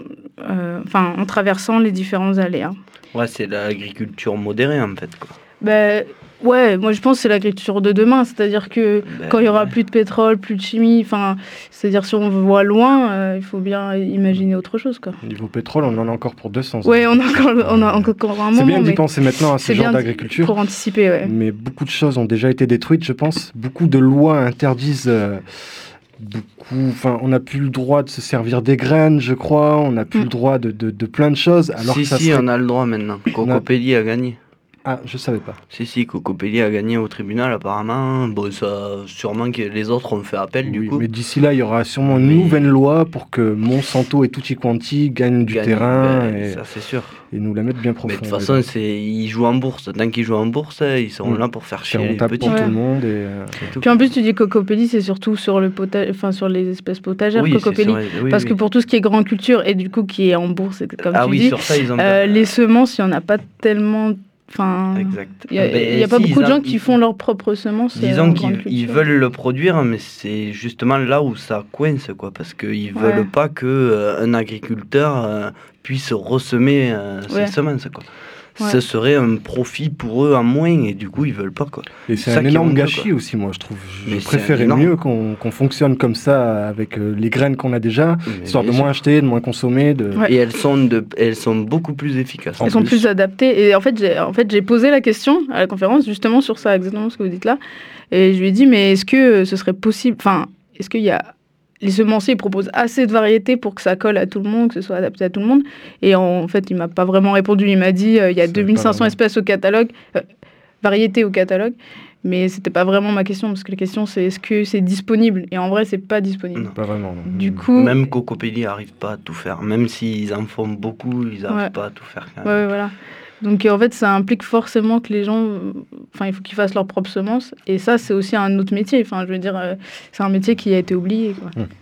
euh, enfin, en traversant les différents aléas. Ouais, c'est l'agriculture modérée en fait, quoi. Ben, ouais, moi je pense que c'est l'agriculture de demain, c'est-à-dire que ben, quand il y aura ouais. plus de pétrole, plus de chimie, enfin, c'est-à-dire si on voit loin, euh, il faut bien imaginer autre chose, quoi. Au niveau pétrole, on en a encore pour deux cents ans. Ouais, on a encore, on a encore un moment. C'est bien d'y penser maintenant à ce genre d'agriculture. Pour anticiper, ouais. Mais beaucoup de choses ont déjà été détruites, je pense. Beaucoup de lois interdisent. Euh, Beaucoup, enfin, on n'a plus le droit de se servir des graines, je crois. On n'a plus mmh. le droit de, de, de plein de choses. Alors si, que ça si, serait... on a le droit maintenant. Cocopelli a gagné. Ah, je savais pas. Si, si, Cocopelli a gagné au tribunal, apparemment. Bon, ça, sûrement que les autres ont fait appel, oui, du coup. Mais d'ici là, il y aura sûrement une mais... nouvelle loi pour que Monsanto et Tutti Quanti gagnent du Gagne, terrain. Ben, et... Ça, c'est sûr. Et nous la mettent bien profond. Mais de toute façon, c'est... ils jouent en bourse. Tant qu'ils jouent en bourse, ils seront mmh. là pour faire chier les petits. Pour tout le monde. Et, euh... Puis en plus, tu dis Cocopelli, c'est surtout sur, le pota... enfin, sur les espèces potagères, oui, Cocopelli. Oui, parce oui. que pour tout ce qui est grande culture, et du coup, qui est en bourse, comme ah, tu oui, dis, sur ça, ils ont euh, les semences, il n'y en a pas tellement... Enfin, il n'y a, y a pas si beaucoup de gens a... qui font leurs propres semences. Disons qu'ils ils veulent le produire, mais c'est justement là où ça coince, quoi, parce qu'ils ne veulent ouais. pas qu'un euh, agriculteur euh, puisse ressemer euh, ses ouais. semences, quoi. Ouais. Ce serait un profit pour eux en moins, et du coup, ils ne veulent pas, quoi. Et c'est, c'est un énorme gâchis quoi. Aussi, moi, je trouve. Je préférais mieux qu'on, qu'on fonctionne comme ça, avec euh, les graines qu'on a déjà, mais histoire de moins sûr. acheter, de moins consommer. De... Ouais. Et elles sont, de, elles sont beaucoup plus efficaces. Elles sont plus. plus adaptées. Et en fait, j'ai, en fait, j'ai posé la question à la conférence, justement, sur ça, exactement ce que vous dites là. Et je lui ai dit, mais est-ce que ce serait possible... Enfin, est-ce qu'il y a... Les semenciers proposent assez de variétés pour que ça colle à tout le monde, que ce soit adapté à tout le monde. Et en fait, il ne m'a pas vraiment répondu. Il m'a dit, euh, il y a deux mille cinq cents espèces au catalogue, euh, variétés au catalogue. Mais ce n'était pas vraiment ma question, parce que la question, c'est est-ce que c'est disponible ? Et en vrai, ce n'est pas disponible. Non, pas vraiment. Non. Du coup... Même Cocopelli n'arrive pas à tout faire. Même s'ils en font beaucoup, ils n'arrivent ouais. pas à tout faire. Quand même. Ouais, voilà. Donc en fait, ça implique forcément que les gens, enfin, il faut qu'ils fassent leurs propres semences. Et ça, c'est aussi un autre métier. Enfin, je veux dire, euh, c'est un métier qui a été oublié, quoi. Hum.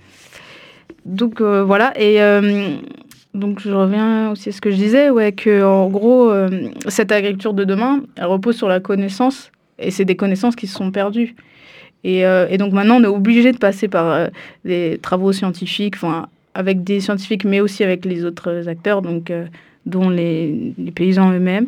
Donc euh, voilà. Et euh, donc je reviens aussi à ce que je disais, ouais, que en gros, euh, cette agriculture de demain, elle repose sur la connaissance. Et c'est des connaissances qui se sont perdues. Et, euh, et donc maintenant, on est obligé de passer par euh, des travaux scientifiques, enfin, avec des scientifiques, mais aussi avec les autres acteurs, donc, euh, dont les, les paysans eux-mêmes,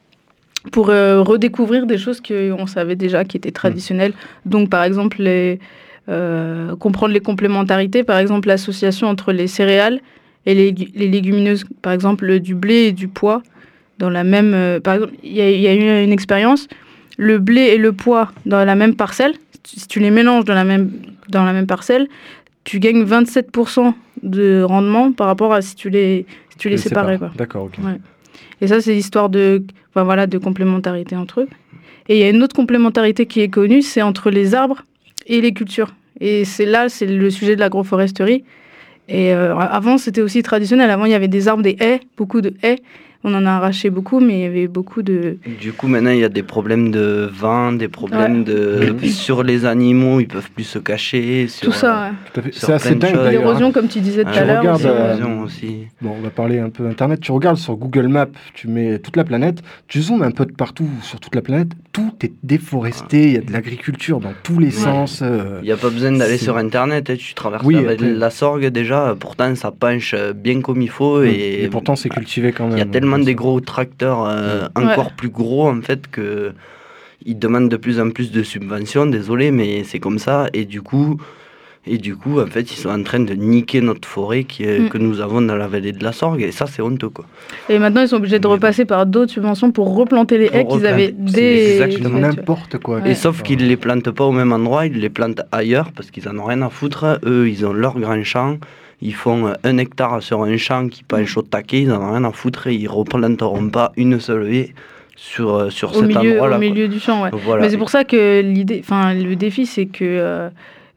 pour euh, redécouvrir des choses qu'on savait déjà qui étaient traditionnelles. Mmh. Donc, par exemple, les, euh, comprendre les complémentarités, par exemple, l'association entre les céréales et les, les légumineuses, par exemple, du blé et du pois. Dans la même, euh, par exemple, il y, y a eu une expérience... Le blé et le pois dans la même parcelle, si tu les mélanges dans la même, dans la même parcelle, tu gagnes vingt-sept pour cent de rendement par rapport à si tu les, si tu les, les séparais. Quoi. D'accord, ok. Ouais. Et ça, c'est l'histoire de, enfin, voilà, de complémentarité entre eux. Et il y a une autre complémentarité qui est connue, c'est entre les arbres et les cultures. Et c'est là, c'est le sujet de l'agroforesterie. Et euh, avant, c'était aussi traditionnel. Avant, il y avait des arbres, des haies, beaucoup de haies. On en a arraché beaucoup, mais il y avait beaucoup de... Du coup, maintenant, il y a des problèmes de vent, des problèmes ouais. de... Mmh. Sur les animaux, ils ne peuvent plus se cacher. Sur, tout ça, ouais. Sur c'est assez dingue, d'ailleurs. L'érosion, comme tu disais tout à l'heure. Regardes, aussi. Euh, aussi. Bon, on va parler un peu Internet. Tu regardes sur Google Maps, tu mets toute la planète, tu zoomes un peu de partout sur toute la planète, tout est déforesté, il y a de l'agriculture dans tous les ouais. sens. Euh, il n'y a pas besoin d'aller c'est... sur Internet, hein, tu traverses oui, avec après... la Sorgue, déjà, pourtant, ça penche bien comme il faut. Oui. Et... et pourtant, c'est cultivé quand même. Il y a tellement des gros tracteurs euh, ouais. encore plus gros en fait que ils demandent de plus en plus de subventions, désolé mais c'est comme ça et du coup et du coup en fait ils sont en train de niquer notre forêt qui est, mm. que nous avons dans la vallée de la Sorgue et ça c'est honteux quoi. Et maintenant ils sont obligés de repasser par d'autres subventions pour replanter les haies qu'ils avaient des exactement n'importe quoi. Et ouais. sauf qu'ils les plantent pas au même endroit, ils les plantent ailleurs parce qu'ils en ont rien à foutre, eux ils ont leur grand champ. Ils font un hectare sur un champ qui penche au taquet, ils n'en ont rien à foutre et ils ne replanteront pas une seule haie sur, sur au cet milieu, endroit-là. Au milieu quoi. du champ, ouais. Voilà. Mais c'est pour ça que l'idée, enfin, le défi, c'est que euh,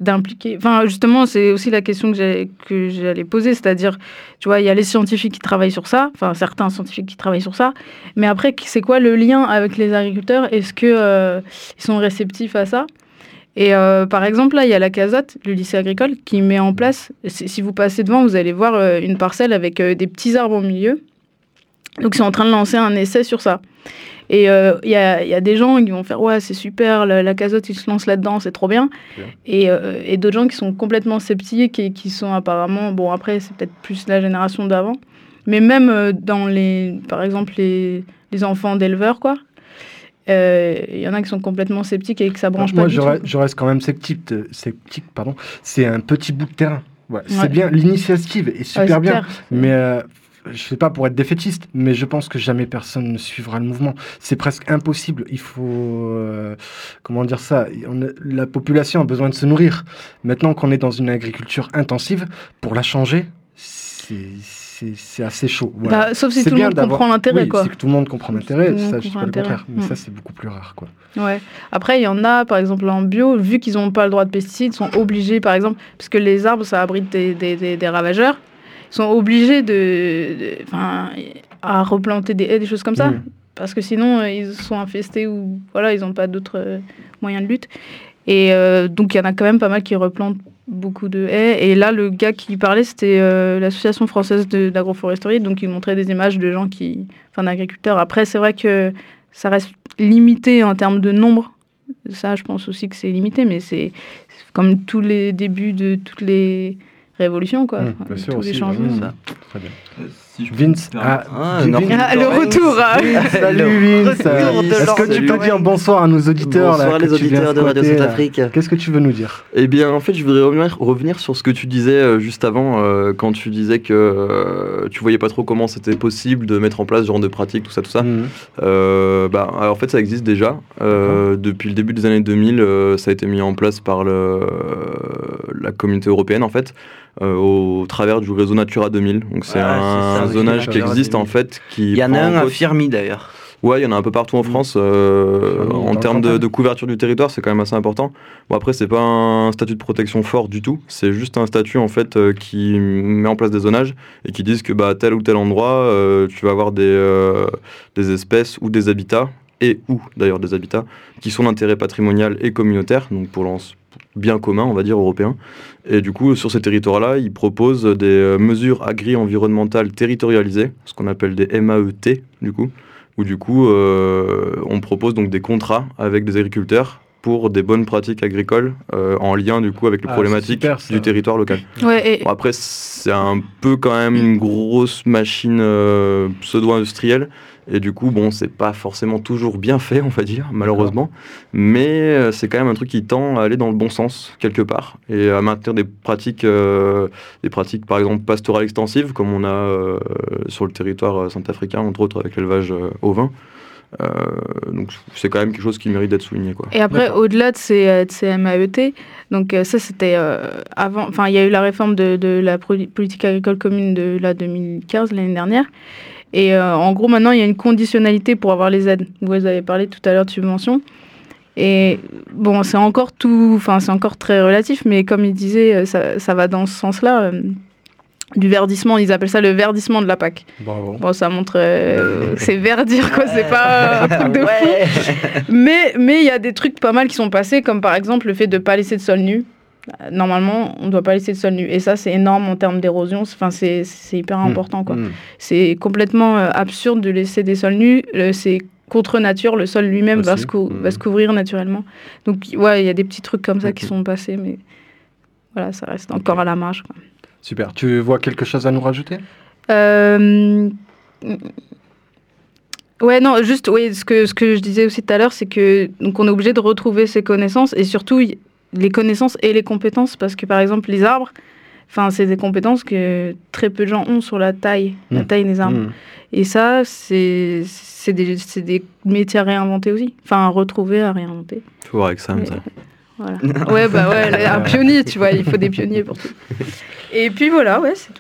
d'impliquer. Enfin, justement, c'est aussi la question que, j'ai, que j'allais poser, c'est-à-dire, tu vois, il y a les scientifiques qui travaillent sur ça, enfin, certains scientifiques qui travaillent sur ça, mais après, c'est quoi le lien avec les agriculteurs ? Est-ce qu'ils euh, sont réceptifs à ça ? Et euh, par exemple, là, il y a la Cazotte, le lycée agricole, qui met en place, si vous passez devant, vous allez voir euh, une parcelle avec euh, des petits arbres au milieu. Donc, ils sont en train de lancer un essai sur ça. Et il euh, y, a, y a des gens qui vont faire « Ouais, c'est super, la, la Cazotte, ils se lancent là-dedans, c'est trop bien. bien. » Et, euh, et d'autres gens qui sont complètement sceptiques et qui sont apparemment... Bon, après, c'est peut-être plus la génération d'avant. Mais même euh, dans les... Par exemple, les, les enfants d'éleveurs, quoi. Il euh, y en a qui sont complètement sceptiques et que ça branche Moi, pas du je tout. Moi, je reste quand même sceptique. sceptique pardon. C'est un petit bout de terrain. Ouais, ouais. C'est bien, l'initiative est super ouais, c'est bien. Clair. Mais... Euh, je sais pas pour être défaitiste, mais je pense que jamais personne ne suivra le mouvement. C'est presque impossible. Il faut... Euh, comment dire ça on a, la population a besoin de se nourrir. Maintenant qu'on est dans une agriculture intensive, pour la changer, c'est, c'est, c'est assez chaud. Voilà. Bah, sauf si c'est tout le monde comprend l'intérêt. Oui, quoi. c'est que tout le monde comprend l'intérêt, ça, je ne dis pas le contraire. Mais mmh. ça, c'est beaucoup plus rare. Quoi. Ouais. Après, il y en a, par exemple, en bio, vu qu'ils n'ont pas le droit de pesticides, sont obligés, par exemple, parce que les arbres, ça abrite des, des, des, des ravageurs, sont obligés de, de, à replanter des haies, des choses comme ça, mmh. parce que sinon, euh, ils sont infestés ou voilà, ils n'ont pas d'autres euh, moyens de lutte. Et euh, donc, il y en a quand même pas mal qui replantent beaucoup de haies. Et là, le gars qui parlait, c'était euh, l'Association française de, d'agroforesterie, donc il montrait des images de gens qui... Enfin, d'agriculteurs. Après, c'est vrai que ça reste limité en termes de nombre. Ça, je pense aussi que c'est limité, mais c'est, c'est comme tous les débuts de toutes les... révolution, quoi. Mmh, bien sûr tous aussi, les changements. ça. Très bien. Euh, si je Vince, ah, ah, Vince. Ah, le retour. Vince, salut Vince. Est-ce que tu peux dire bonsoir à nos auditeurs Bonsoir là, les auditeurs de Radio Centrafrique. Qu'est-ce que tu veux nous dire ? Eh bien, en fait, je voudrais revenir, revenir sur ce que tu disais euh, juste avant, euh, quand tu disais que euh, tu voyais pas trop comment c'était possible de mettre en place ce genre de pratique, tout ça, tout ça. Mmh. Euh, bah, alors, en fait, ça existe déjà. Euh, depuis le début des années deux mille, euh, ça a été mis en place par le, euh, la communauté européenne, en fait. Euh, au travers du réseau Natura deux mille. Donc c'est ah, un, c'est ça, un zonage qui existe en fait. Qui il y en a un à Firmi d'ailleurs. Ouais, il y en a un peu partout en France. Euh, mmh, en termes de, de couverture du territoire, c'est quand même assez important. Bon, après, c'est pas un statut de protection fort du tout. C'est juste un statut en fait euh, qui met en place des zonages et qui disent que bah, tel ou tel endroit, euh, tu vas avoir des, euh, des espèces ou des habitats, et ou d'ailleurs des habitats, qui sont d'intérêt patrimonial et communautaire, donc pour l'ensemble bien commun, on va dire, européen. Et du coup, sur ces territoires-là, ils proposent des mesures agri-environnementales territorialisées, ce qu'on appelle des M A E T, du coup, où du coup, euh, on propose donc des contrats avec des agriculteurs pour des bonnes pratiques agricoles euh, en lien, du coup, avec les ah, problématiques super, du territoire local. Ouais, et... bon, après, c'est un peu quand même une grosse machine euh, pseudo-industrielle. Et du coup, bon, c'est pas forcément toujours bien fait, on va dire, malheureusement. Mais euh, c'est quand même un truc qui tend à aller dans le bon sens, quelque part. Et à maintenir des pratiques, euh, des pratiques par exemple, pastorales extensives, comme on a euh, sur le territoire centrafricain, entre autres, avec l'élevage euh, ovin. Euh, donc c'est quand même quelque chose qui mérite d'être souligné, quoi. Et après, D'accord. au-delà de ces, de ces M A E T, donc euh, ça c'était euh, avant, enfin il y a eu la réforme de, de la politique agricole commune de la deux mille quinze, l'année dernière. Et euh, en gros, maintenant, il y a une conditionnalité pour avoir les aides. Vous avez parlé tout à l'heure de subventions. Et bon, c'est encore tout, enfin, c'est encore très relatif, mais comme il disait, ça, ça va dans ce sens-là. Euh, du verdissement, ils appellent ça le verdissement de la P A C. Bravo. Bon, ça montre euh, c'est verdir, quoi, c'est pas un truc de ouais. fou. Mais mais il y a des trucs pas mal qui sont passés, comme par exemple le fait de ne pas laisser de sol nu. Normalement, on ne doit pas laisser de sol nu. Et ça, c'est énorme en termes d'érosion. Enfin, c'est, c'est hyper important, quoi. Mmh. C'est complètement euh, absurde de laisser des sols nus. Euh, c'est contre nature. Le sol lui-même va se, cou- mmh. va se couvrir naturellement. Donc, ouais, il y a des petits trucs comme ça mmh. qui sont passés, mais voilà, ça reste encore okay. à la marge, quoi. Super. Tu vois quelque chose à nous rajouter ? euh... Ouais, non, juste, oui, ce que, ce que je disais aussi tout à l'heure, c'est que donc on est obligé de retrouver ses connaissances et surtout les connaissances et les compétences, parce que par exemple, les arbres, enfin, c'est des compétences que très peu de gens ont sur la taille, mmh. la taille des arbres. Mmh. Et ça, c'est, c'est, des, c'est des métiers à réinventer aussi, enfin, à retrouver, à réinventer. Il faut voir avec ça, mais ça. Voilà. Ouais, bah ouais, un pionnier, tu vois, il faut des pionniers pour tout. Et puis voilà, ouais, c'est tout.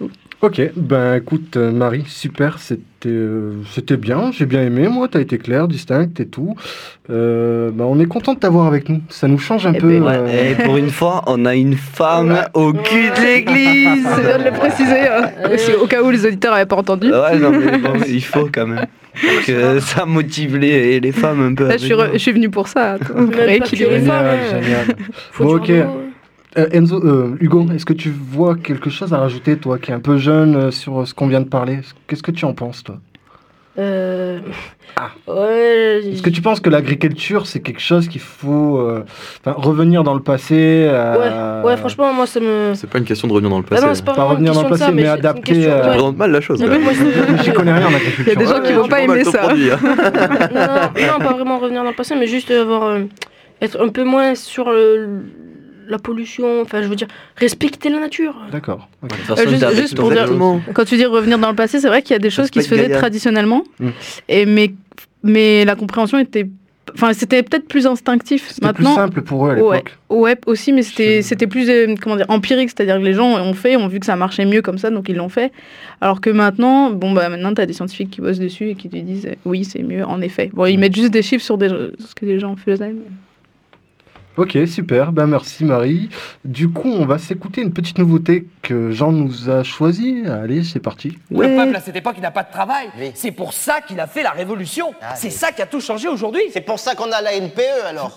Ok, ben écoute euh, Marie, super, c'était, euh, c'était bien, j'ai bien aimé, moi, t'as été claire, distincte et tout. Euh, ben, on est content de t'avoir avec nous, ça nous change un Eh peu. ben, ouais, euh, et pour une fois, on a une femme Ouais. au cul de l'église. C'est bien de le préciser, hein, aussi, au cas où les auditeurs n'avaient pas entendu. Ouais, non, mais bon, il faut quand même. Parce que ça motive les, les femmes un peu. Là, à je suis, re- venir. je suis venue pour ça, attends, pour Même pas que rééquilibrer. les femmes, Génial, hein. génial. Faut Bon, du ok. renouveau. Euh, Enzo, euh, Hugo, est-ce que tu vois quelque chose à rajouter, toi, qui est un peu jeune, euh, sur euh, ce qu'on vient de parler? Qu'est-ce que tu en penses, toi? Euh... Ah. Ouais. Est-ce que tu penses que l'agriculture, c'est quelque chose qu'il faut euh, enfin, revenir dans le passé euh, Ouais, ouais, franchement, moi ça me. C'est pas une question de revenir dans le Ah passé. non, c'est pas, Pas vraiment revenir une dans le question de passé, ça, mais c'est une adapter, question- euh, Tu ouais. présentes mal la chose. Non, là. mais moi, je- J'y connais rien en Il y a agriculture. des gens qui Ouais, vont ouais, pas Pas mal aimer ton ça. produit, hein. non, non, pas vraiment revenir dans le passé, mais juste avoir euh, être un peu moins sur le- la pollution. Enfin, je veux dire, respecter la nature. D'accord. ok. De toute façon, Euh, juste- t'es avec juste ton pour dire- vêtement. Quand tu dis revenir dans le passé, c'est vrai qu'il y a des choses qui se Respect faisaient Gaïa. traditionnellement, Mm. et mais, mais la compréhension était. Enfin, c'était peut-être plus instinctif. C'était plus Maintenant, simple pour eux à ouais, l'époque. ouais, aussi, mais c'était Je- c'était plus euh, comment dire, empirique, c'est-à-dire que les gens ont fait, ont vu que ça marchait mieux comme ça, donc ils l'ont fait. Alors que maintenant, bon, bah, maintenant, tu as des scientifiques qui bossent dessus et qui te disent euh, oui, c'est mieux, en effet. Bon, ils mettent juste des chiffres sur des, ce que les gens faisaient. mais- Ok, super, ben merci Marie. Du coup, on va s'écouter une petite nouveauté que Jean nous a choisie. Allez, c'est parti. Le peuple à cette époque, il n'a pas de travail. C'est pour ça qu'il a fait la révolution. C'est ça qui a tout changé aujourd'hui. C'est pour ça qu'on a la N P E alors.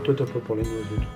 Toi, t'as pas parlé de l'oiseau.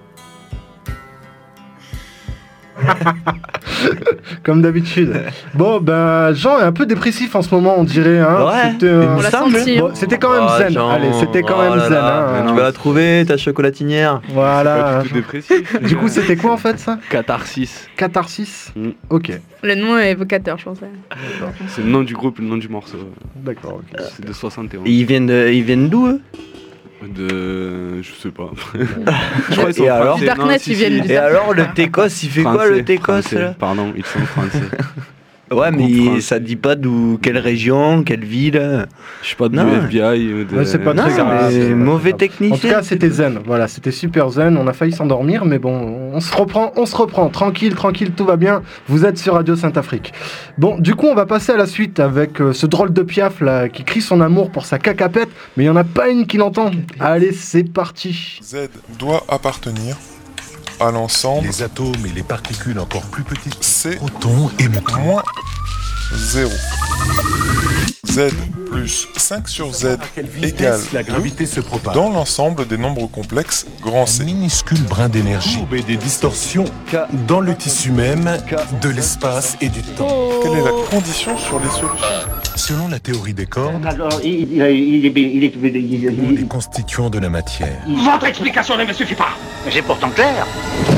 Comme d'habitude. Bon, ben, Jean est un peu dépressif en ce moment, on dirait. Hein. Ouais, c'était, euh, il me semble. bon, c'était quand même Oh, zen. Jean. Allez, c'était quand Oh même là zen. là. Hein. Tu vas la trouver, ta chocolatinière. Voilà. Tout dépressif. Du coup, c'était quoi en fait ça? Catharsis. Catharsis. Mm. Ok. Le nom est évocateur, je pensais. C'est le nom du groupe, le nom du morceau. D'accord, ok. C'est de soixante et onze. Et ils viennent de, ils viennent d'où eux? De. Je sais pas. Je crois qu'ils sont alors, Darknet, non, si, ils viennent si. du Et alors, le Técos, il fait quoi le Técos Français, là? Pardon, ils sont français. Ouais, mais Comprends. ça dit pas d'où, quelle région, quelle ville. Je sais pas, du Non. F B I ou de. Ouais, c'est pas Non, très grave. mais c'est pas mauvais très grave. technicien. En tout cas, c'était zen. Voilà, c'était super zen. On a failli s'endormir, mais bon, on se reprend, on se reprend. Tranquille, tranquille, tout va bien. Vous êtes sur Radio Saint-Afrique. Bon, du coup, on va passer à la suite avec euh, ce drôle de Piaf là qui crie son amour pour sa cacapette, mais il y en a pas une qui l'entend. Allez, c'est parti. Z doit appartenir à l'ensemble Les atomes et les particules encore plus petites, C protons et neutrons. moins zéro. Z plus cinq sur Z À quelle égale vitesse la deux gravité se propage? dans l'ensemble des nombres complexes grand Un C. minuscule brin d'énergie et des distorsions dans le tissu même de l'espace et du temps. Quelle est la condition sur les solutions? Selon la théorie des cordes, Alors, il, il, il, il, il, il, il, il- les constituants de la matière. Votre explication ne me suffit pas. C'est pourtant clair.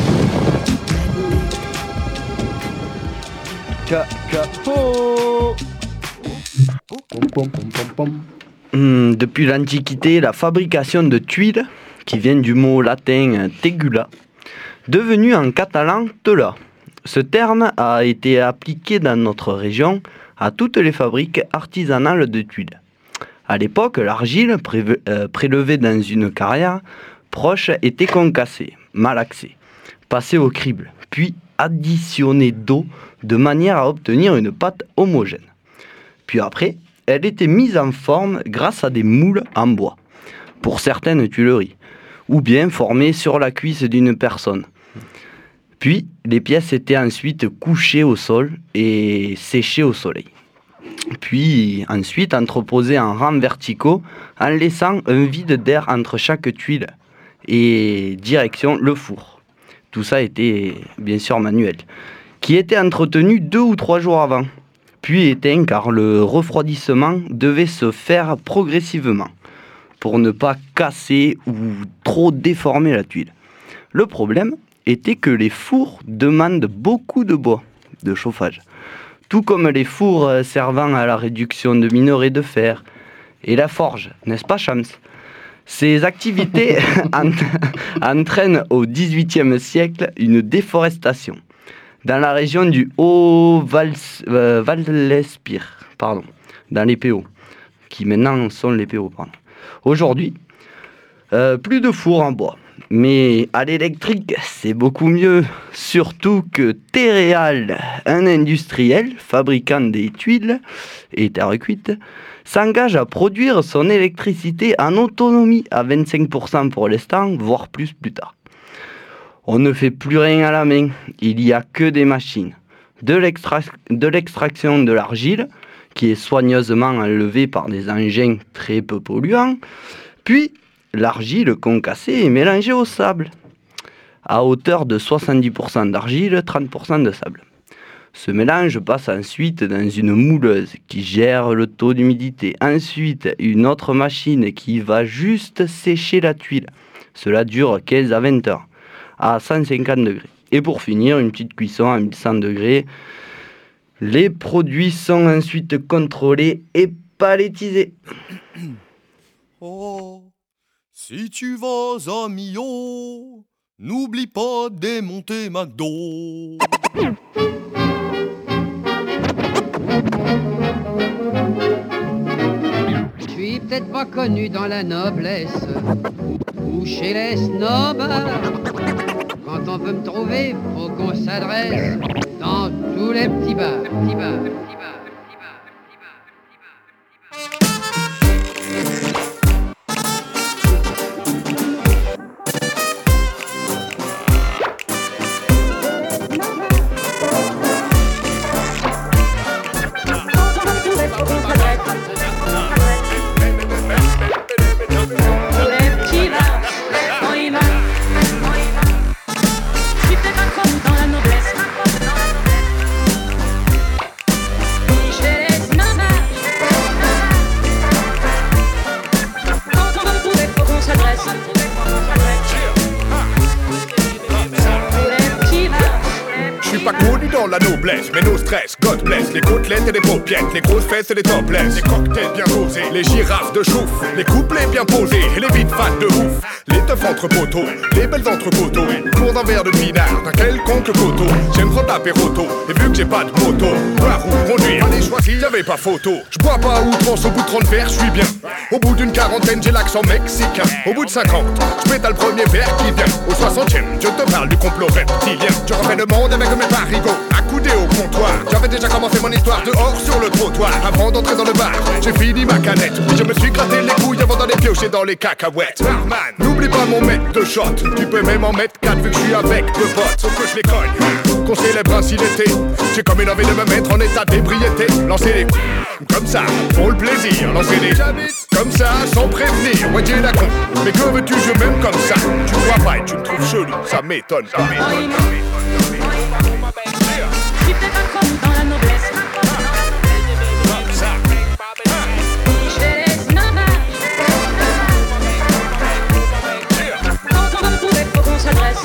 Pom, pom, pom, pom, pom. Hmm, depuis l'Antiquité, la fabrication de tuiles, qui vient du mot latin tegula, devenu en catalan tela. Ce terme a été appliqué dans notre région à toutes les fabriques artisanales de tuiles. À l'époque, l'argile préve- euh, prélevée dans une carrière proche était concassée, malaxée, passée au crible, puis additionnée d'eau de manière à obtenir une pâte homogène. Puis après, elle était mise en forme grâce à des moules en bois, pour certaines tuileries, ou bien formées sur la cuisse d'une personne. Puis, les pièces étaient ensuite couchées au sol et séchées au soleil. Puis, ensuite, entreposées en rangs verticaux en laissant un vide d'air entre chaque tuile et direction le four. Tout ça était bien sûr manuel, qui était entretenu deux ou trois jours avant, puis éteint car le refroidissement devait se faire progressivement pour ne pas casser ou trop déformer la tuile. Le problème était que les fours demandent beaucoup de bois de chauffage, tout comme les fours servant à la réduction de minerais de fer et la forge, n'est-ce pas Shams? Ces activités ent- entraînent au dix-huitième siècle une déforestation dans la région du Haut-Valdespire, pardon, dans les P O, qui maintenant sont les P O. Pardon. Aujourd'hui, euh, plus de fours en bois, mais à l'électrique, c'est beaucoup mieux, surtout que Terreal, un industriel fabricant des tuiles et terre cuite, s'engage à produire son électricité en autonomie à vingt-cinq pour cent pour l'instant, voire plus plus tard. On ne fait plus rien à la main, il n'y a que des machines. De, l'extra- de l'extraction de l'argile, qui est soigneusement enlevée par des engins très peu polluants, puis l'argile concassée est mélangée au sable, à hauteur de soixante-dix pour cent d'argile, trente pour cent de sable. Ce mélange passe ensuite dans une mouleuse qui gère le taux d'humidité. Ensuite, une autre machine qui va juste sécher la tuile. Cela dure quinze à vingt heures, à cent cinquante degrés. Et pour finir, une petite cuisson à mille cent degrés. Les produits sont ensuite contrôlés et palettisés. Oh, si tu vas à Millau, n'oublie pas de démonter McDo. Je suis peut-être pas connu dans la noblesse ou chez les snobs. Quand on veut me trouver, faut qu'on s'adresse dans tous les petits bars, petits bars, petits bars. Les petits bars, quand ils noblesse, mais no stress, God bless. Les côtelettes et les paupiètes, les grosses fesses et les topless. Les cocktails bien posés, les girafes de chouf, les couplets bien posés et les vides fat de ouf. Les teufs entre poteaux, les belles entre poteaux. Pour d'un verre de pinard, d'un quelconque coteau. J'aime trop taper roto, et vu que j'ai pas de moto, voir ou conduire, allez choisir, y'avait pas photo. Je bois pas à outrance, au bout de trente verres, je suis bien. Au bout d'une quarantaine, j'ai l'accent mexicain. Au bout de cinquante, je pétale le premier verre qui vient. Au soixantième, je te parle du complot reptilien. Je refais le monde avec mes parigots, accoudés au comptoir. J'avais déjà commencé mon histoire dehors sur le trottoir. Avant d'entrer dans le bar, j'ai fini ma canette. Puis je me suis gratté les couilles avant d'aller piocher dans les cacahuètes. Barman, n'oublie pas mon mec de shot. Tu peux même en mettre quatre vu que je suis avec deux potes. Sauf que je les cogne, qu'on célèbre ainsi l'été. J'ai comme une envie de me mettre en état d'ébriété. Lancer les coups, comme ça, pour le plaisir. Lancer les comme ça, sans prévenir. Ouais, j'ai la con, mais que veux-tu, je m'aime comme ça. Tu crois pas et tu me trouves chelou, ça m'étonne, ça m'étonne. Tu fais pas comme dans la noblesse. Comme ça. Je te laisse ma main. Quand on va me trouver, faut qu'on s'adresse.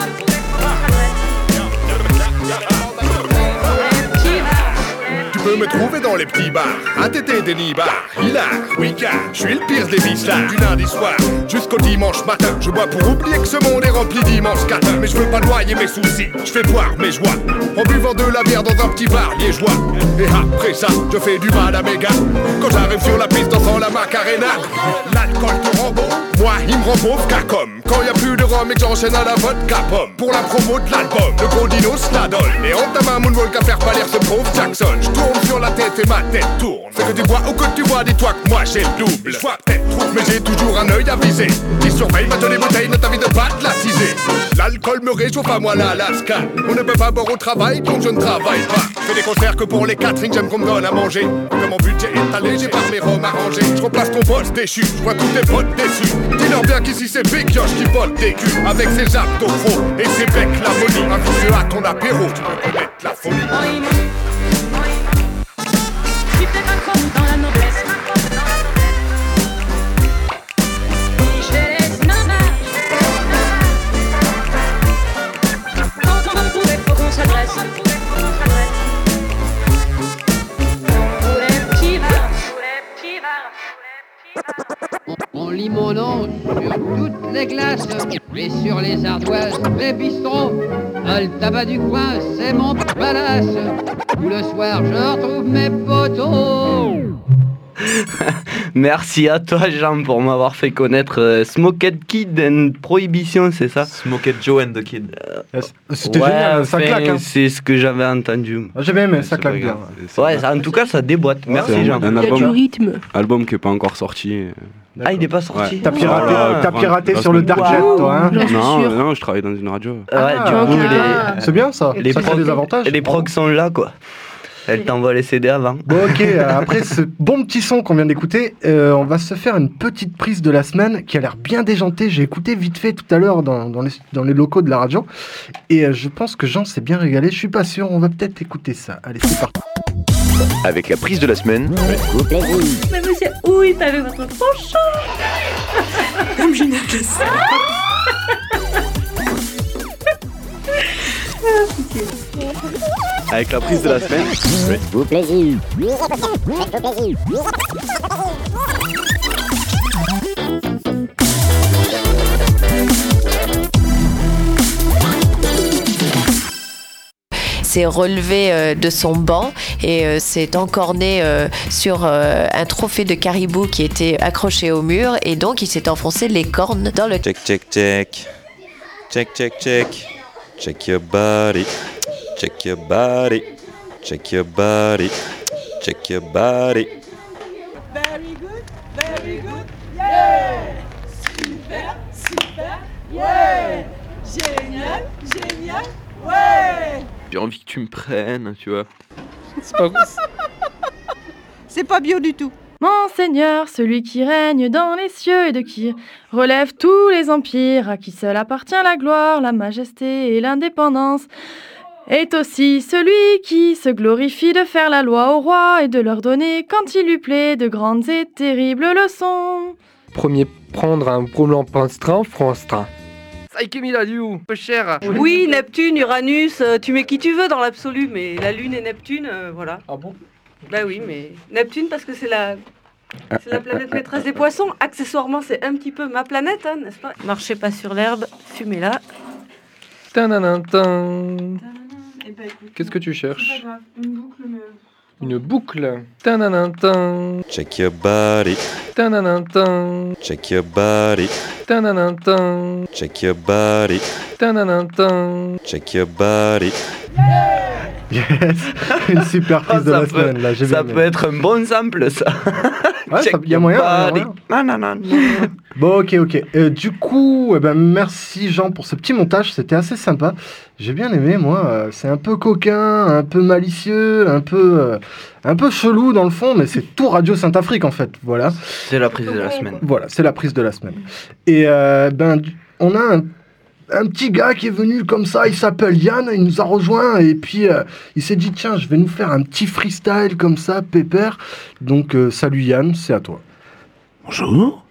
Tu peux me trouver dans les petits bars, A T T des nibards, hilar, week-end, je suis le pire des vislards. Du lundi soir jusqu'au dimanche matin, je bois pour oublier que ce monde est rempli d'immenses catins. Mais je veux pas noyer mes soucis, je fais boire mes joies, en buvant de la bière dans un petit bar liégeois. Et après ça, je fais du mal à mes gars, quand j'arrive sur la piste dansant la Macarena. L'alcool te rend beau, moi il me rend pauvre car comme quand y a plus de rhum et que j'enchaîne à la vodka pomme. Pour la promo de l'album, le gros dino se la donne. Et entame un moonwalk à faire pâlir ce pauvre Jackson. Je tourne sur la tête et ma tête tourne. C'est que tu vois ou que tu vois, dis-toi que moi j'ai le double. Je vois peut-être trop, mais j'ai toujours un œil avisé qui surveille ma tenue bouteille, ne t'invite pas de la ciser. L'alcool me réchauffe à moi l'Alaska. On ne peut pas boire au travail donc je ne travaille pas. Je fais des concerts que pour les catering, j'aime qu'on me donne à manger. Que mon budget est allégé par mes roms arrangés. Je remplace ton boss déchu, je vois tous tes potes déçus. Dis-leur bien qu'ici c'est Pékioche qui pote des culs. Avec ses abdos et ses becs l'harmonie. Invite-le à ton apéro, tu peux connaître la folie. Tu fais pas comme dans la noblesse. Je te laisse ma main. Quand on va me trouver, faut qu'on s'adresse. Tous les petits bars, tous les petits bars. On lit mon nom sur toutes les glaces et sur les ardoises, les bistrots. Ah, le tabac du coin, c'est mon palace. Où le soir, je retrouve mes potos. Merci à toi Jean pour m'avoir fait connaître euh, Smoked Kid and Prohibition, c'est ça? Smoked Joe and the Kid. Euh, C'était ouais, génial, ça claque. Hein. C'est ce que j'avais entendu. Ah, j'ai bien aimé, ça claque bien. Ouais, ça, en tout cas ça déboîte. Merci un, Jean. Un Il y a du rythme. Album qui n'est pas encore sorti. Ah, il n'est pas sorti. Ouais. T'as piraté, oh t'as piraté sur le Darknet, wow. toi, hein? Non, non, je travaille dans une radio. Ouais, ah, du coup, okay. les... c'est bien ça. Les ça procs, des avantages. Les procs sont là, quoi. Elle t'envoie les C D avant. Bon, ok, après ce bon petit son qu'on vient d'écouter, euh, on va se faire une petite prise de la semaine qui a l'air bien déjantée. J'ai écouté vite fait tout à l'heure dans, dans, les, dans les locaux de la radio. Et euh, je pense que Jean s'est bien régalé. Je suis pas sûr, on va peut-être écouter ça. Allez, c'est parti. Avec la prise de la semaine, faites-vous plaisir. Mais monsieur, oui, avec votre gros chat. Comme je n'ai que ça. Avec la prise de la semaine, faites-vous plaisir. Faites-vous plaisir. s'est relevé euh, de son banc et euh, s'est encorné euh, sur euh, un trophée de caribou qui était accroché au mur et donc il s'est enfoncé les cornes dans le... Check, check, check. Check, check, check. Check your body. Check your body. Check your body. Check your body. Very good, very good, yeah! Super, super, yeah! Génial, génial, ouais! J'ai envie que tu me prennes, tu vois. C'est pas, c'est pas bio du tout. Mon Seigneur, celui qui règne dans les cieux et de qui relève tous les empires, à qui seul appartient la gloire, la majesté et l'indépendance, est aussi celui qui se glorifie de faire la loi aux rois et de leur donner, quand il lui plaît, de grandes et terribles leçons. Premier, prendre un roulant pince-train, France-train. Saikemila du un peu cher. Oui, Neptune, Uranus, euh, tu mets qui tu veux dans l'absolu, mais la Lune et Neptune, euh, voilà. Ah bon? Bah oui, mais Neptune parce que c'est la... C'est la planète maîtresse des poissons. Accessoirement, c'est un petit peu ma planète, hein, n'est-ce pas? Marchez pas sur l'herbe, fumez-la. Tananantan. Qu'est-ce que tu cherches? Une boucle. Tananantan. Check your body. Tananantan. Check your body. Tananantan. Check your body. Tananantan. Check your body. Yes, une super prise Oh, de la ça semaine peut- là. j'ai Ça bien peut aimé. être un bon sample, ça. Ouais, Check il y a moyen. your y a body. moyen. Non, non, non. Bon, ok, ok. Euh, du coup, eh ben, merci Jean pour ce petit montage, c'était assez sympa. J'ai bien aimé, moi. Euh, c'est un peu coquin, un peu malicieux, un peu, euh, un peu chelou dans le fond, mais c'est tout Radio Saint-Afrique en fait. Voilà. C'est la prise de la semaine. Voilà, c'est la prise de la semaine. Et euh, ben, du- on a un, un petit gars qui est venu comme ça, il s'appelle Yann, il nous a rejoint et puis euh, il s'est dit tiens, je vais nous faire un petit freestyle comme ça, pépère. Donc euh, salut Yann, c'est à toi. Bonjour.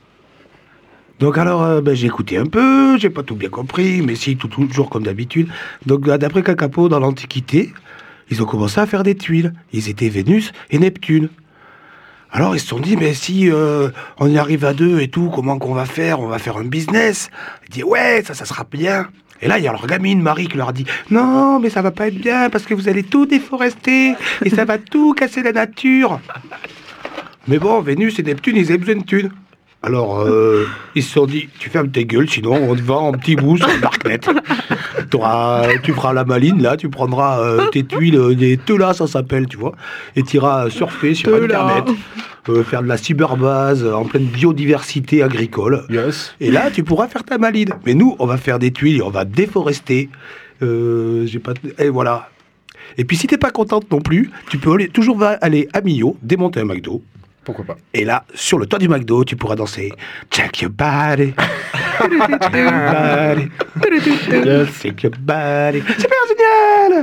Donc alors, euh, ben, j'ai écouté un peu, j'ai pas tout bien compris, mais si, tout, toujours comme d'habitude. Donc euh, d'après Kakapo, dans l'Antiquité, ils ont commencé à faire des tuiles. Ils étaient Vénus et Neptune. Alors ils se sont dit, mais si euh, on y arrive à deux et tout, comment qu'on va faire? On va faire un business. Ils disent, ouais, ça, ça sera bien. Et là, il y a leur gamine, Marie, qui leur dit, non, mais ça va pas être bien, parce que vous allez tout déforester, et ça va tout casser la nature. Mais bon, Vénus et Neptune, ils avaient besoin de thunes. Alors, euh, ils se sont dit, tu fermes tes gueules, sinon on te vend en petit bout sur le Darknet. T'auras- tu feras la maline, là, tu prendras euh, tes tuiles, euh, des teulas, ça s'appelle, tu vois, et tu iras surfer sur Teulas. Internet, euh, faire de la cyberbase euh, en pleine biodiversité agricole. Yes. Et là, tu pourras faire ta maline. Mais nous, on va faire des tuiles et on va déforester. Euh, j'ai pas... Et voilà. Et puis, si t'es pas contente non plus, tu peux aller, toujours va aller à Millau, démonter un McDo. Pourquoi pas. Et là, sur le toit du McDo, tu pourras danser Check your body. Check your body. Check your body. Super génial.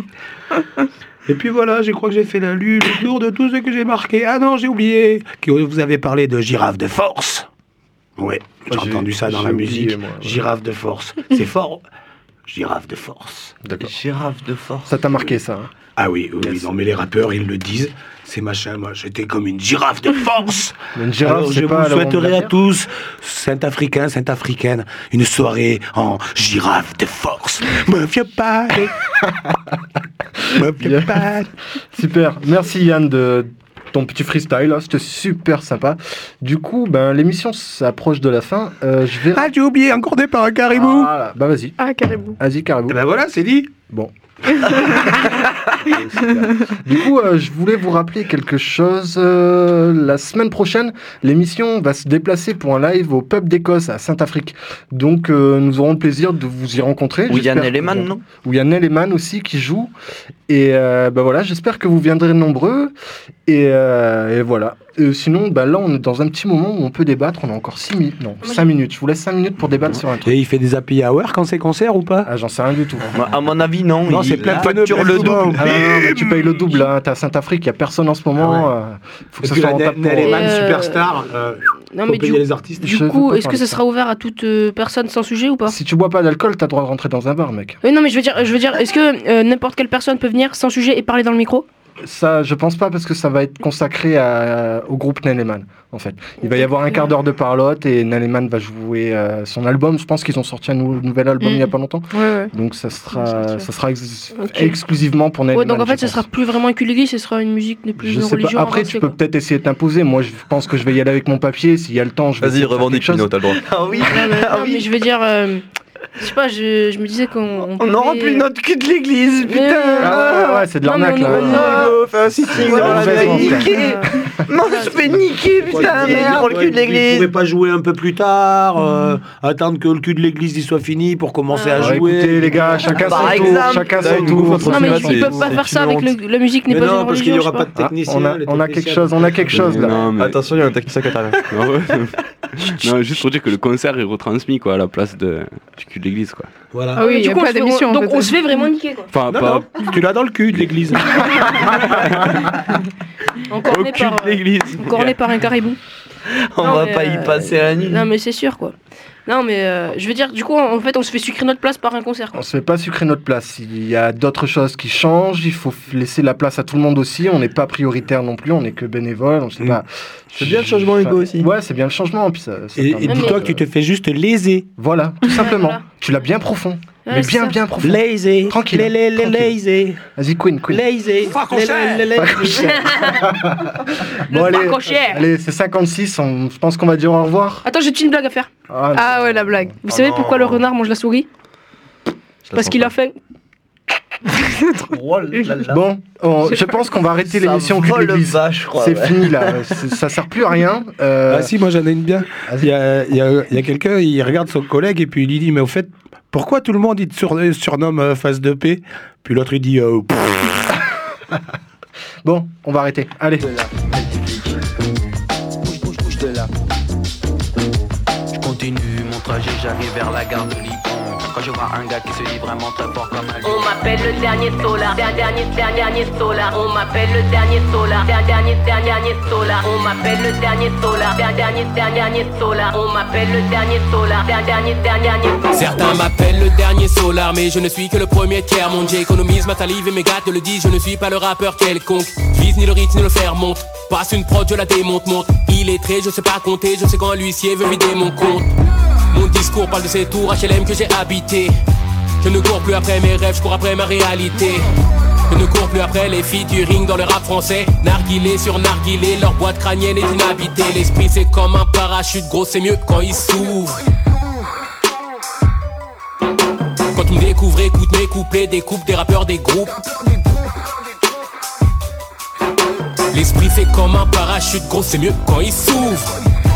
Et puis voilà, je crois que j'ai fait la lue, le tour de tout ce que j'ai marqué. Ah non, j'ai oublié que vous avez parlé de girafe de force. Ouais, j'ai J'ai- entendu ça dans j'ai la oublié, musique. moi, ouais. Girafe de force. C'est fort. Girafe de force. D'accord. Girafe de force. Ça t'a marqué ça, hein? Ah oui, oui, oui, non mais les rappeurs ils le disent, c'est machin, moi j'étais comme une girafe de force. Une girafe, Alors c'est je pas vous la bombe souhaiterais à derrière tous, Saint-Africains, Saint-Africaines, une soirée en girafe de force. Me viens pas, me viens pas. Super, merci Yann de ton petit freestyle, là. C'était super sympa. Du coup, ben, l'émission s'approche de la fin. Euh, je vais... Ah, j'ai oublié, encore des par un caribou. Voilà. Bah vas-y. Ah, caribou. Vas-y, caribou. Et ben voilà, c'est dit. Bon. Du coup, euh, je voulais vous rappeler quelque chose. Euh, la semaine prochaine, l'émission va se déplacer pour un live au pub d'Écosse à Saint-Afrique. Donc, euh, nous aurons le plaisir de vous y rencontrer. Où il y a J'espère Nelleman, que vous- non Où il y a Nelleman aussi qui joue. Et euh, bah voilà, j'espère que vous viendrez nombreux. Et, euh, et voilà. Euh, sinon, bah là, on est dans un petit moment où on peut débattre. On a encore six minutes. Non, cinq minutes. Je vous laisse cinq minutes pour débattre sur un truc. Et il fait des happy hour quand c'est concert ou pas? Ah, j'en sais rien du tout. À mon avis, non. Non, il c'est plein de facture pneus, le plein de double. Ah non, non, mais tu payes le double. Hein. T'es à Saint-Afrique, il n'y a personne en ce moment. euh, faut que Et ça puis soit la rentable pour Nelleman Et, euh, superstar. euh, Non, faut mais payer du, les artistes. du Je veux coup, pas est-ce que parler ce de sera ouvert à toute euh, personne sans sujet ou pas? Si tu bois pas d'alcool, t'as le droit de rentrer dans un bar, mec. Oui, non, mais je veux dire, je veux dire, est-ce que euh, n'importe quelle personne peut venir sans sujet et parler dans le micro? Ça, je pense pas parce que ça va être consacré à- au groupe Nelleman, en fait. Il va y avoir un quart d'heure de parlotte et Nelleman va jouer euh, son album. Je pense qu'ils ont sorti un nou- nouvel album Mm. il y a pas longtemps. Ouais, ouais. Donc ça sera, ça sera ex- Ok. exclusivement pour Nelleman. Ouais, donc en fait, je ce pense. sera plus vraiment un cul d'église, ce sera une musique de plus Je une sais religion. pas. Après, avancée, tu peux quoi. peut-être essayer de t'imposer. Moi, je pense que je vais y aller avec mon papier. S'il y a le temps, je vais. Vas-y, essayer de faire revendique, quelque chose. Pino, t'as le droit. Ah oui, Non, mais, ah non, mais oui. je veux dire, euh, je sais pas, je, je me disais qu'on. On n'aura plus notre cul de l'église, Mais- putain. Ah ouais, ouais, c'est de Non, mais l'arnaque on- là. on- Ah, fais un sitting Ouais, dans la mauvaise vente, niquer. Non, je fais niquer, putain, merde, pour le cul de Vous ne l'église. pouvez pas jouer un peu plus tard, euh, attendre que le cul de l'église y soit fini pour commencer à Ouais, jouer. écoutez, les gars, chacun Par son tour. exemple, Chacun là, son une tour. bouffe entre Non, mais Là, ils c'est- peuvent pas c'est faire ça une avec honte. le, la musique n'est Mais pas non, une parce qu'il religion. n'y je aura sais pas de Ah, technicien. on a, les on a techniciens quelque chose, on a quelque chose là. Non, mais... Attention, il y a un technicien qui intervient. Non, ouais. Non, juste pour dire que le concert est retransmis quoi, à la place de... du cul de l'église. Quoi. Voilà. Ah oui, il Du y a coup, on pas se fait- d'émission. en Donc fait. on se fait vraiment niquer, quoi. Enfin, Non, pas non, tu l'as dans le cul de l'église. Encore au né cul par, de l'église. encore né par, l'église. encore né par un caribou. On Non, va mais, pas y euh, passer la nuit. Non, mais c'est sûr, quoi. Non, mais euh, je veux dire, du coup, en fait, on se fait sucrer notre place par un concert. On se fait pas sucrer notre place. Il y a d'autres choses qui changent. Il faut laisser la place à tout le monde aussi. On n'est pas prioritaire non plus. On n'est que bénévole. On sait pas. C'est bien le changement, Hugo, aussi. Ouais, c'est bien le changement. Puis ça, ça Et, permet et de- dis-toi que tu te fais juste léser. Voilà, tout simplement. voilà. Tu l'as bien profond. Ouais, mais c'est bien, ça. bien profond. Lazy. Tranquille. Les, les, les, Tranquille. lazy. Vas-y, Queen, Queen. Lazy. Fuck, on Les, sait. les, les, lazy. Bon, allez, parc en chair. allez, c'est cinquante-six. On, je pense qu'on va dire au revoir. Attends, j'ai une blague à faire. Ah, Ah ouais, la blague. Vous savez pourquoi le renard mange la souris? Parce qu'il a faim. Oh là là. Bon, on- je pense qu'on va arrêter Ça l'émission au cul de vole l'église. bas, je crois, C'est ouais. fini là, C'est- ça sert plus à rien. Euh, Ah si, moi j'en ai une bien. Il y a, il y a- il y a quelqu'un, il regarde son collègue et puis il lui dit, mais au fait, pourquoi tout le monde il te sur- surnomme euh, face de paix? Puis l'autre il dit, euh, pff. Bon, on va arrêter. Allez. Je continue mon trajet, j'arrive vers la gare de Lyon. Quand je vois un gars qui se dit vraiment très fort comme un lion. On m'appelle le dernier solar, dernier, dernier, dernier solar. On m'appelle le dernier solar, dernier, dernier, dernier solar. On m'appelle le dernier solar, dernier, dernier, dernier solar. On m'appelle le dernier solar, dernier, dernier, dernier. Certains m'appellent le dernier solar, mais je ne suis que le premier tiers monde. J'économise ma salive et mes gars te le disent, je ne suis pas le rappeur quelconque. Je vise ni le rythme ni le fer monte. Passe une prod, je la démonte, monte. Il est très, je sais pas compter, je sais quand l'huissier veut vider mon compte. Mon discours parle de ces tours H L M que j'ai habité. Je ne cours plus après mes rêves, je cours après ma réalité. Je ne cours plus après les featuring dans le rap français. Narguilé sur narguilé, leur boîte crânienne est inhabitée. L'esprit c'est comme un parachute, gros c'est mieux quand il s'ouvre. Quand tu me découvres, écoute mes couplets, découpe des rappeurs, des groupes. L'esprit c'est comme un parachute, gros c'est mieux quand il s'ouvre.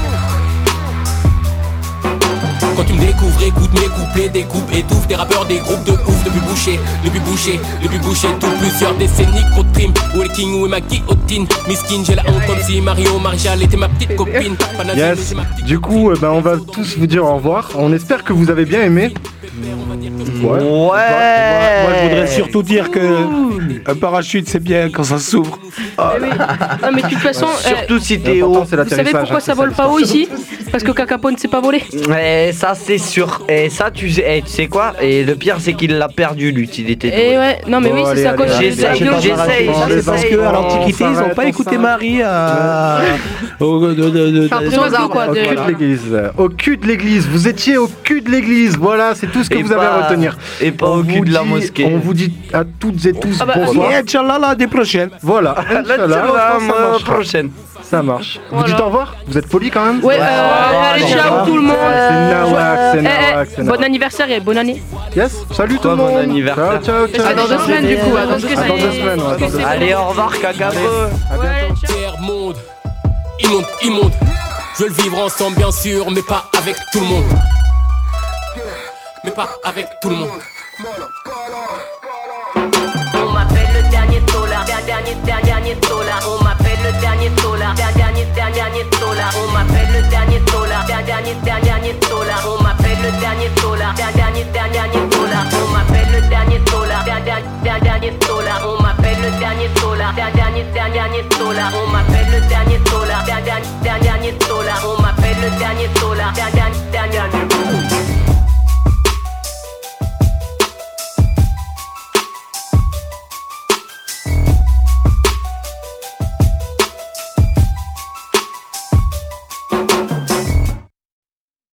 Quand tu me découvres, écoute mes couplets, découpe, étouffe des rappeurs, des groupes de ouf. Depuis boucher, depuis boucher, depuis boucher tout plusieurs décennies qu'on trim. Où est le king, où est ma guillotine? Miskin, j'ai la honte comme si Mario Maréchal était ma petite copine. Yes. Du coup, euh, ben, on va tous vous dire au revoir. On espère que vous avez bien aimé. Ouais. Ouais. Moi, moi, je voudrais surtout dire que un parachute c'est bien quand ça s'ouvre. Eh oui. Non, mais de toute façon, Surtout euh, si t'es haut. vous savez pourquoi ça vole pas haut ici? Parce que Cacapo ne sait pas voler. Et ça c'est sûr. Et ça tu sais, eh, tu sais quoi? Et le pire c'est qu'il l'a perdu l'utilité. Et ouais, non mais oui, c'est ça. Quand J'essaye, j'essaye. C'est parce qu'à l'Antiquité ils ont pas écouté Marie à... au, de, de, de, de- Faire attention aux arbres, quoi, Au de- cul de l'église. Au cul de l'église. Vous étiez au cul de l'église. Voilà, c'est tout ce que Et vous avez pas- à retenir. et pas On au cul vous de la dit- mosquée. On vous dit à toutes et tous Ah bah, bonsoir. Et Inch'Allah, la des prochaines. Voilà. Inch'Allah, la ça marchera. prochaine. Ça marche. Vous Voilà. dites au revoir? Vous êtes polis quand même? Ouais, euh, allez, ciao tout le monde. C'est Nawak, c'est Eh, Nawak, eh, c'est Bon Nawak. anniversaire et bonne année. Yes, salut tout le Bon monde. anniversaire. Ciao, ciao, ciao. À dans deux semaines du coup, à dans deux À dans deux semaines. semaines, ouais, dans deux semaines. Allez, au revoir Cacapo. Terre, monde, immonde, immonde. Je veux le vivre ensemble bien sûr, mais pas avec tout le monde. Mais pas avec tout le monde. On m'appelle le dernier solar, dernier, dernier, dernier solar. On m'appelle le dernier solar, dernier, dernier, dernier solar. On m'appelle le dernier solar, dernier, dernier, dernier solar. On m'appelle le dernier solar, dernier, dernier, dernier solar. On m'appelle le dernier solar, dernier, dernier solar. On m'appelle le dernier solar, dernier, dernier, dernier solar. On m'appelle le dernier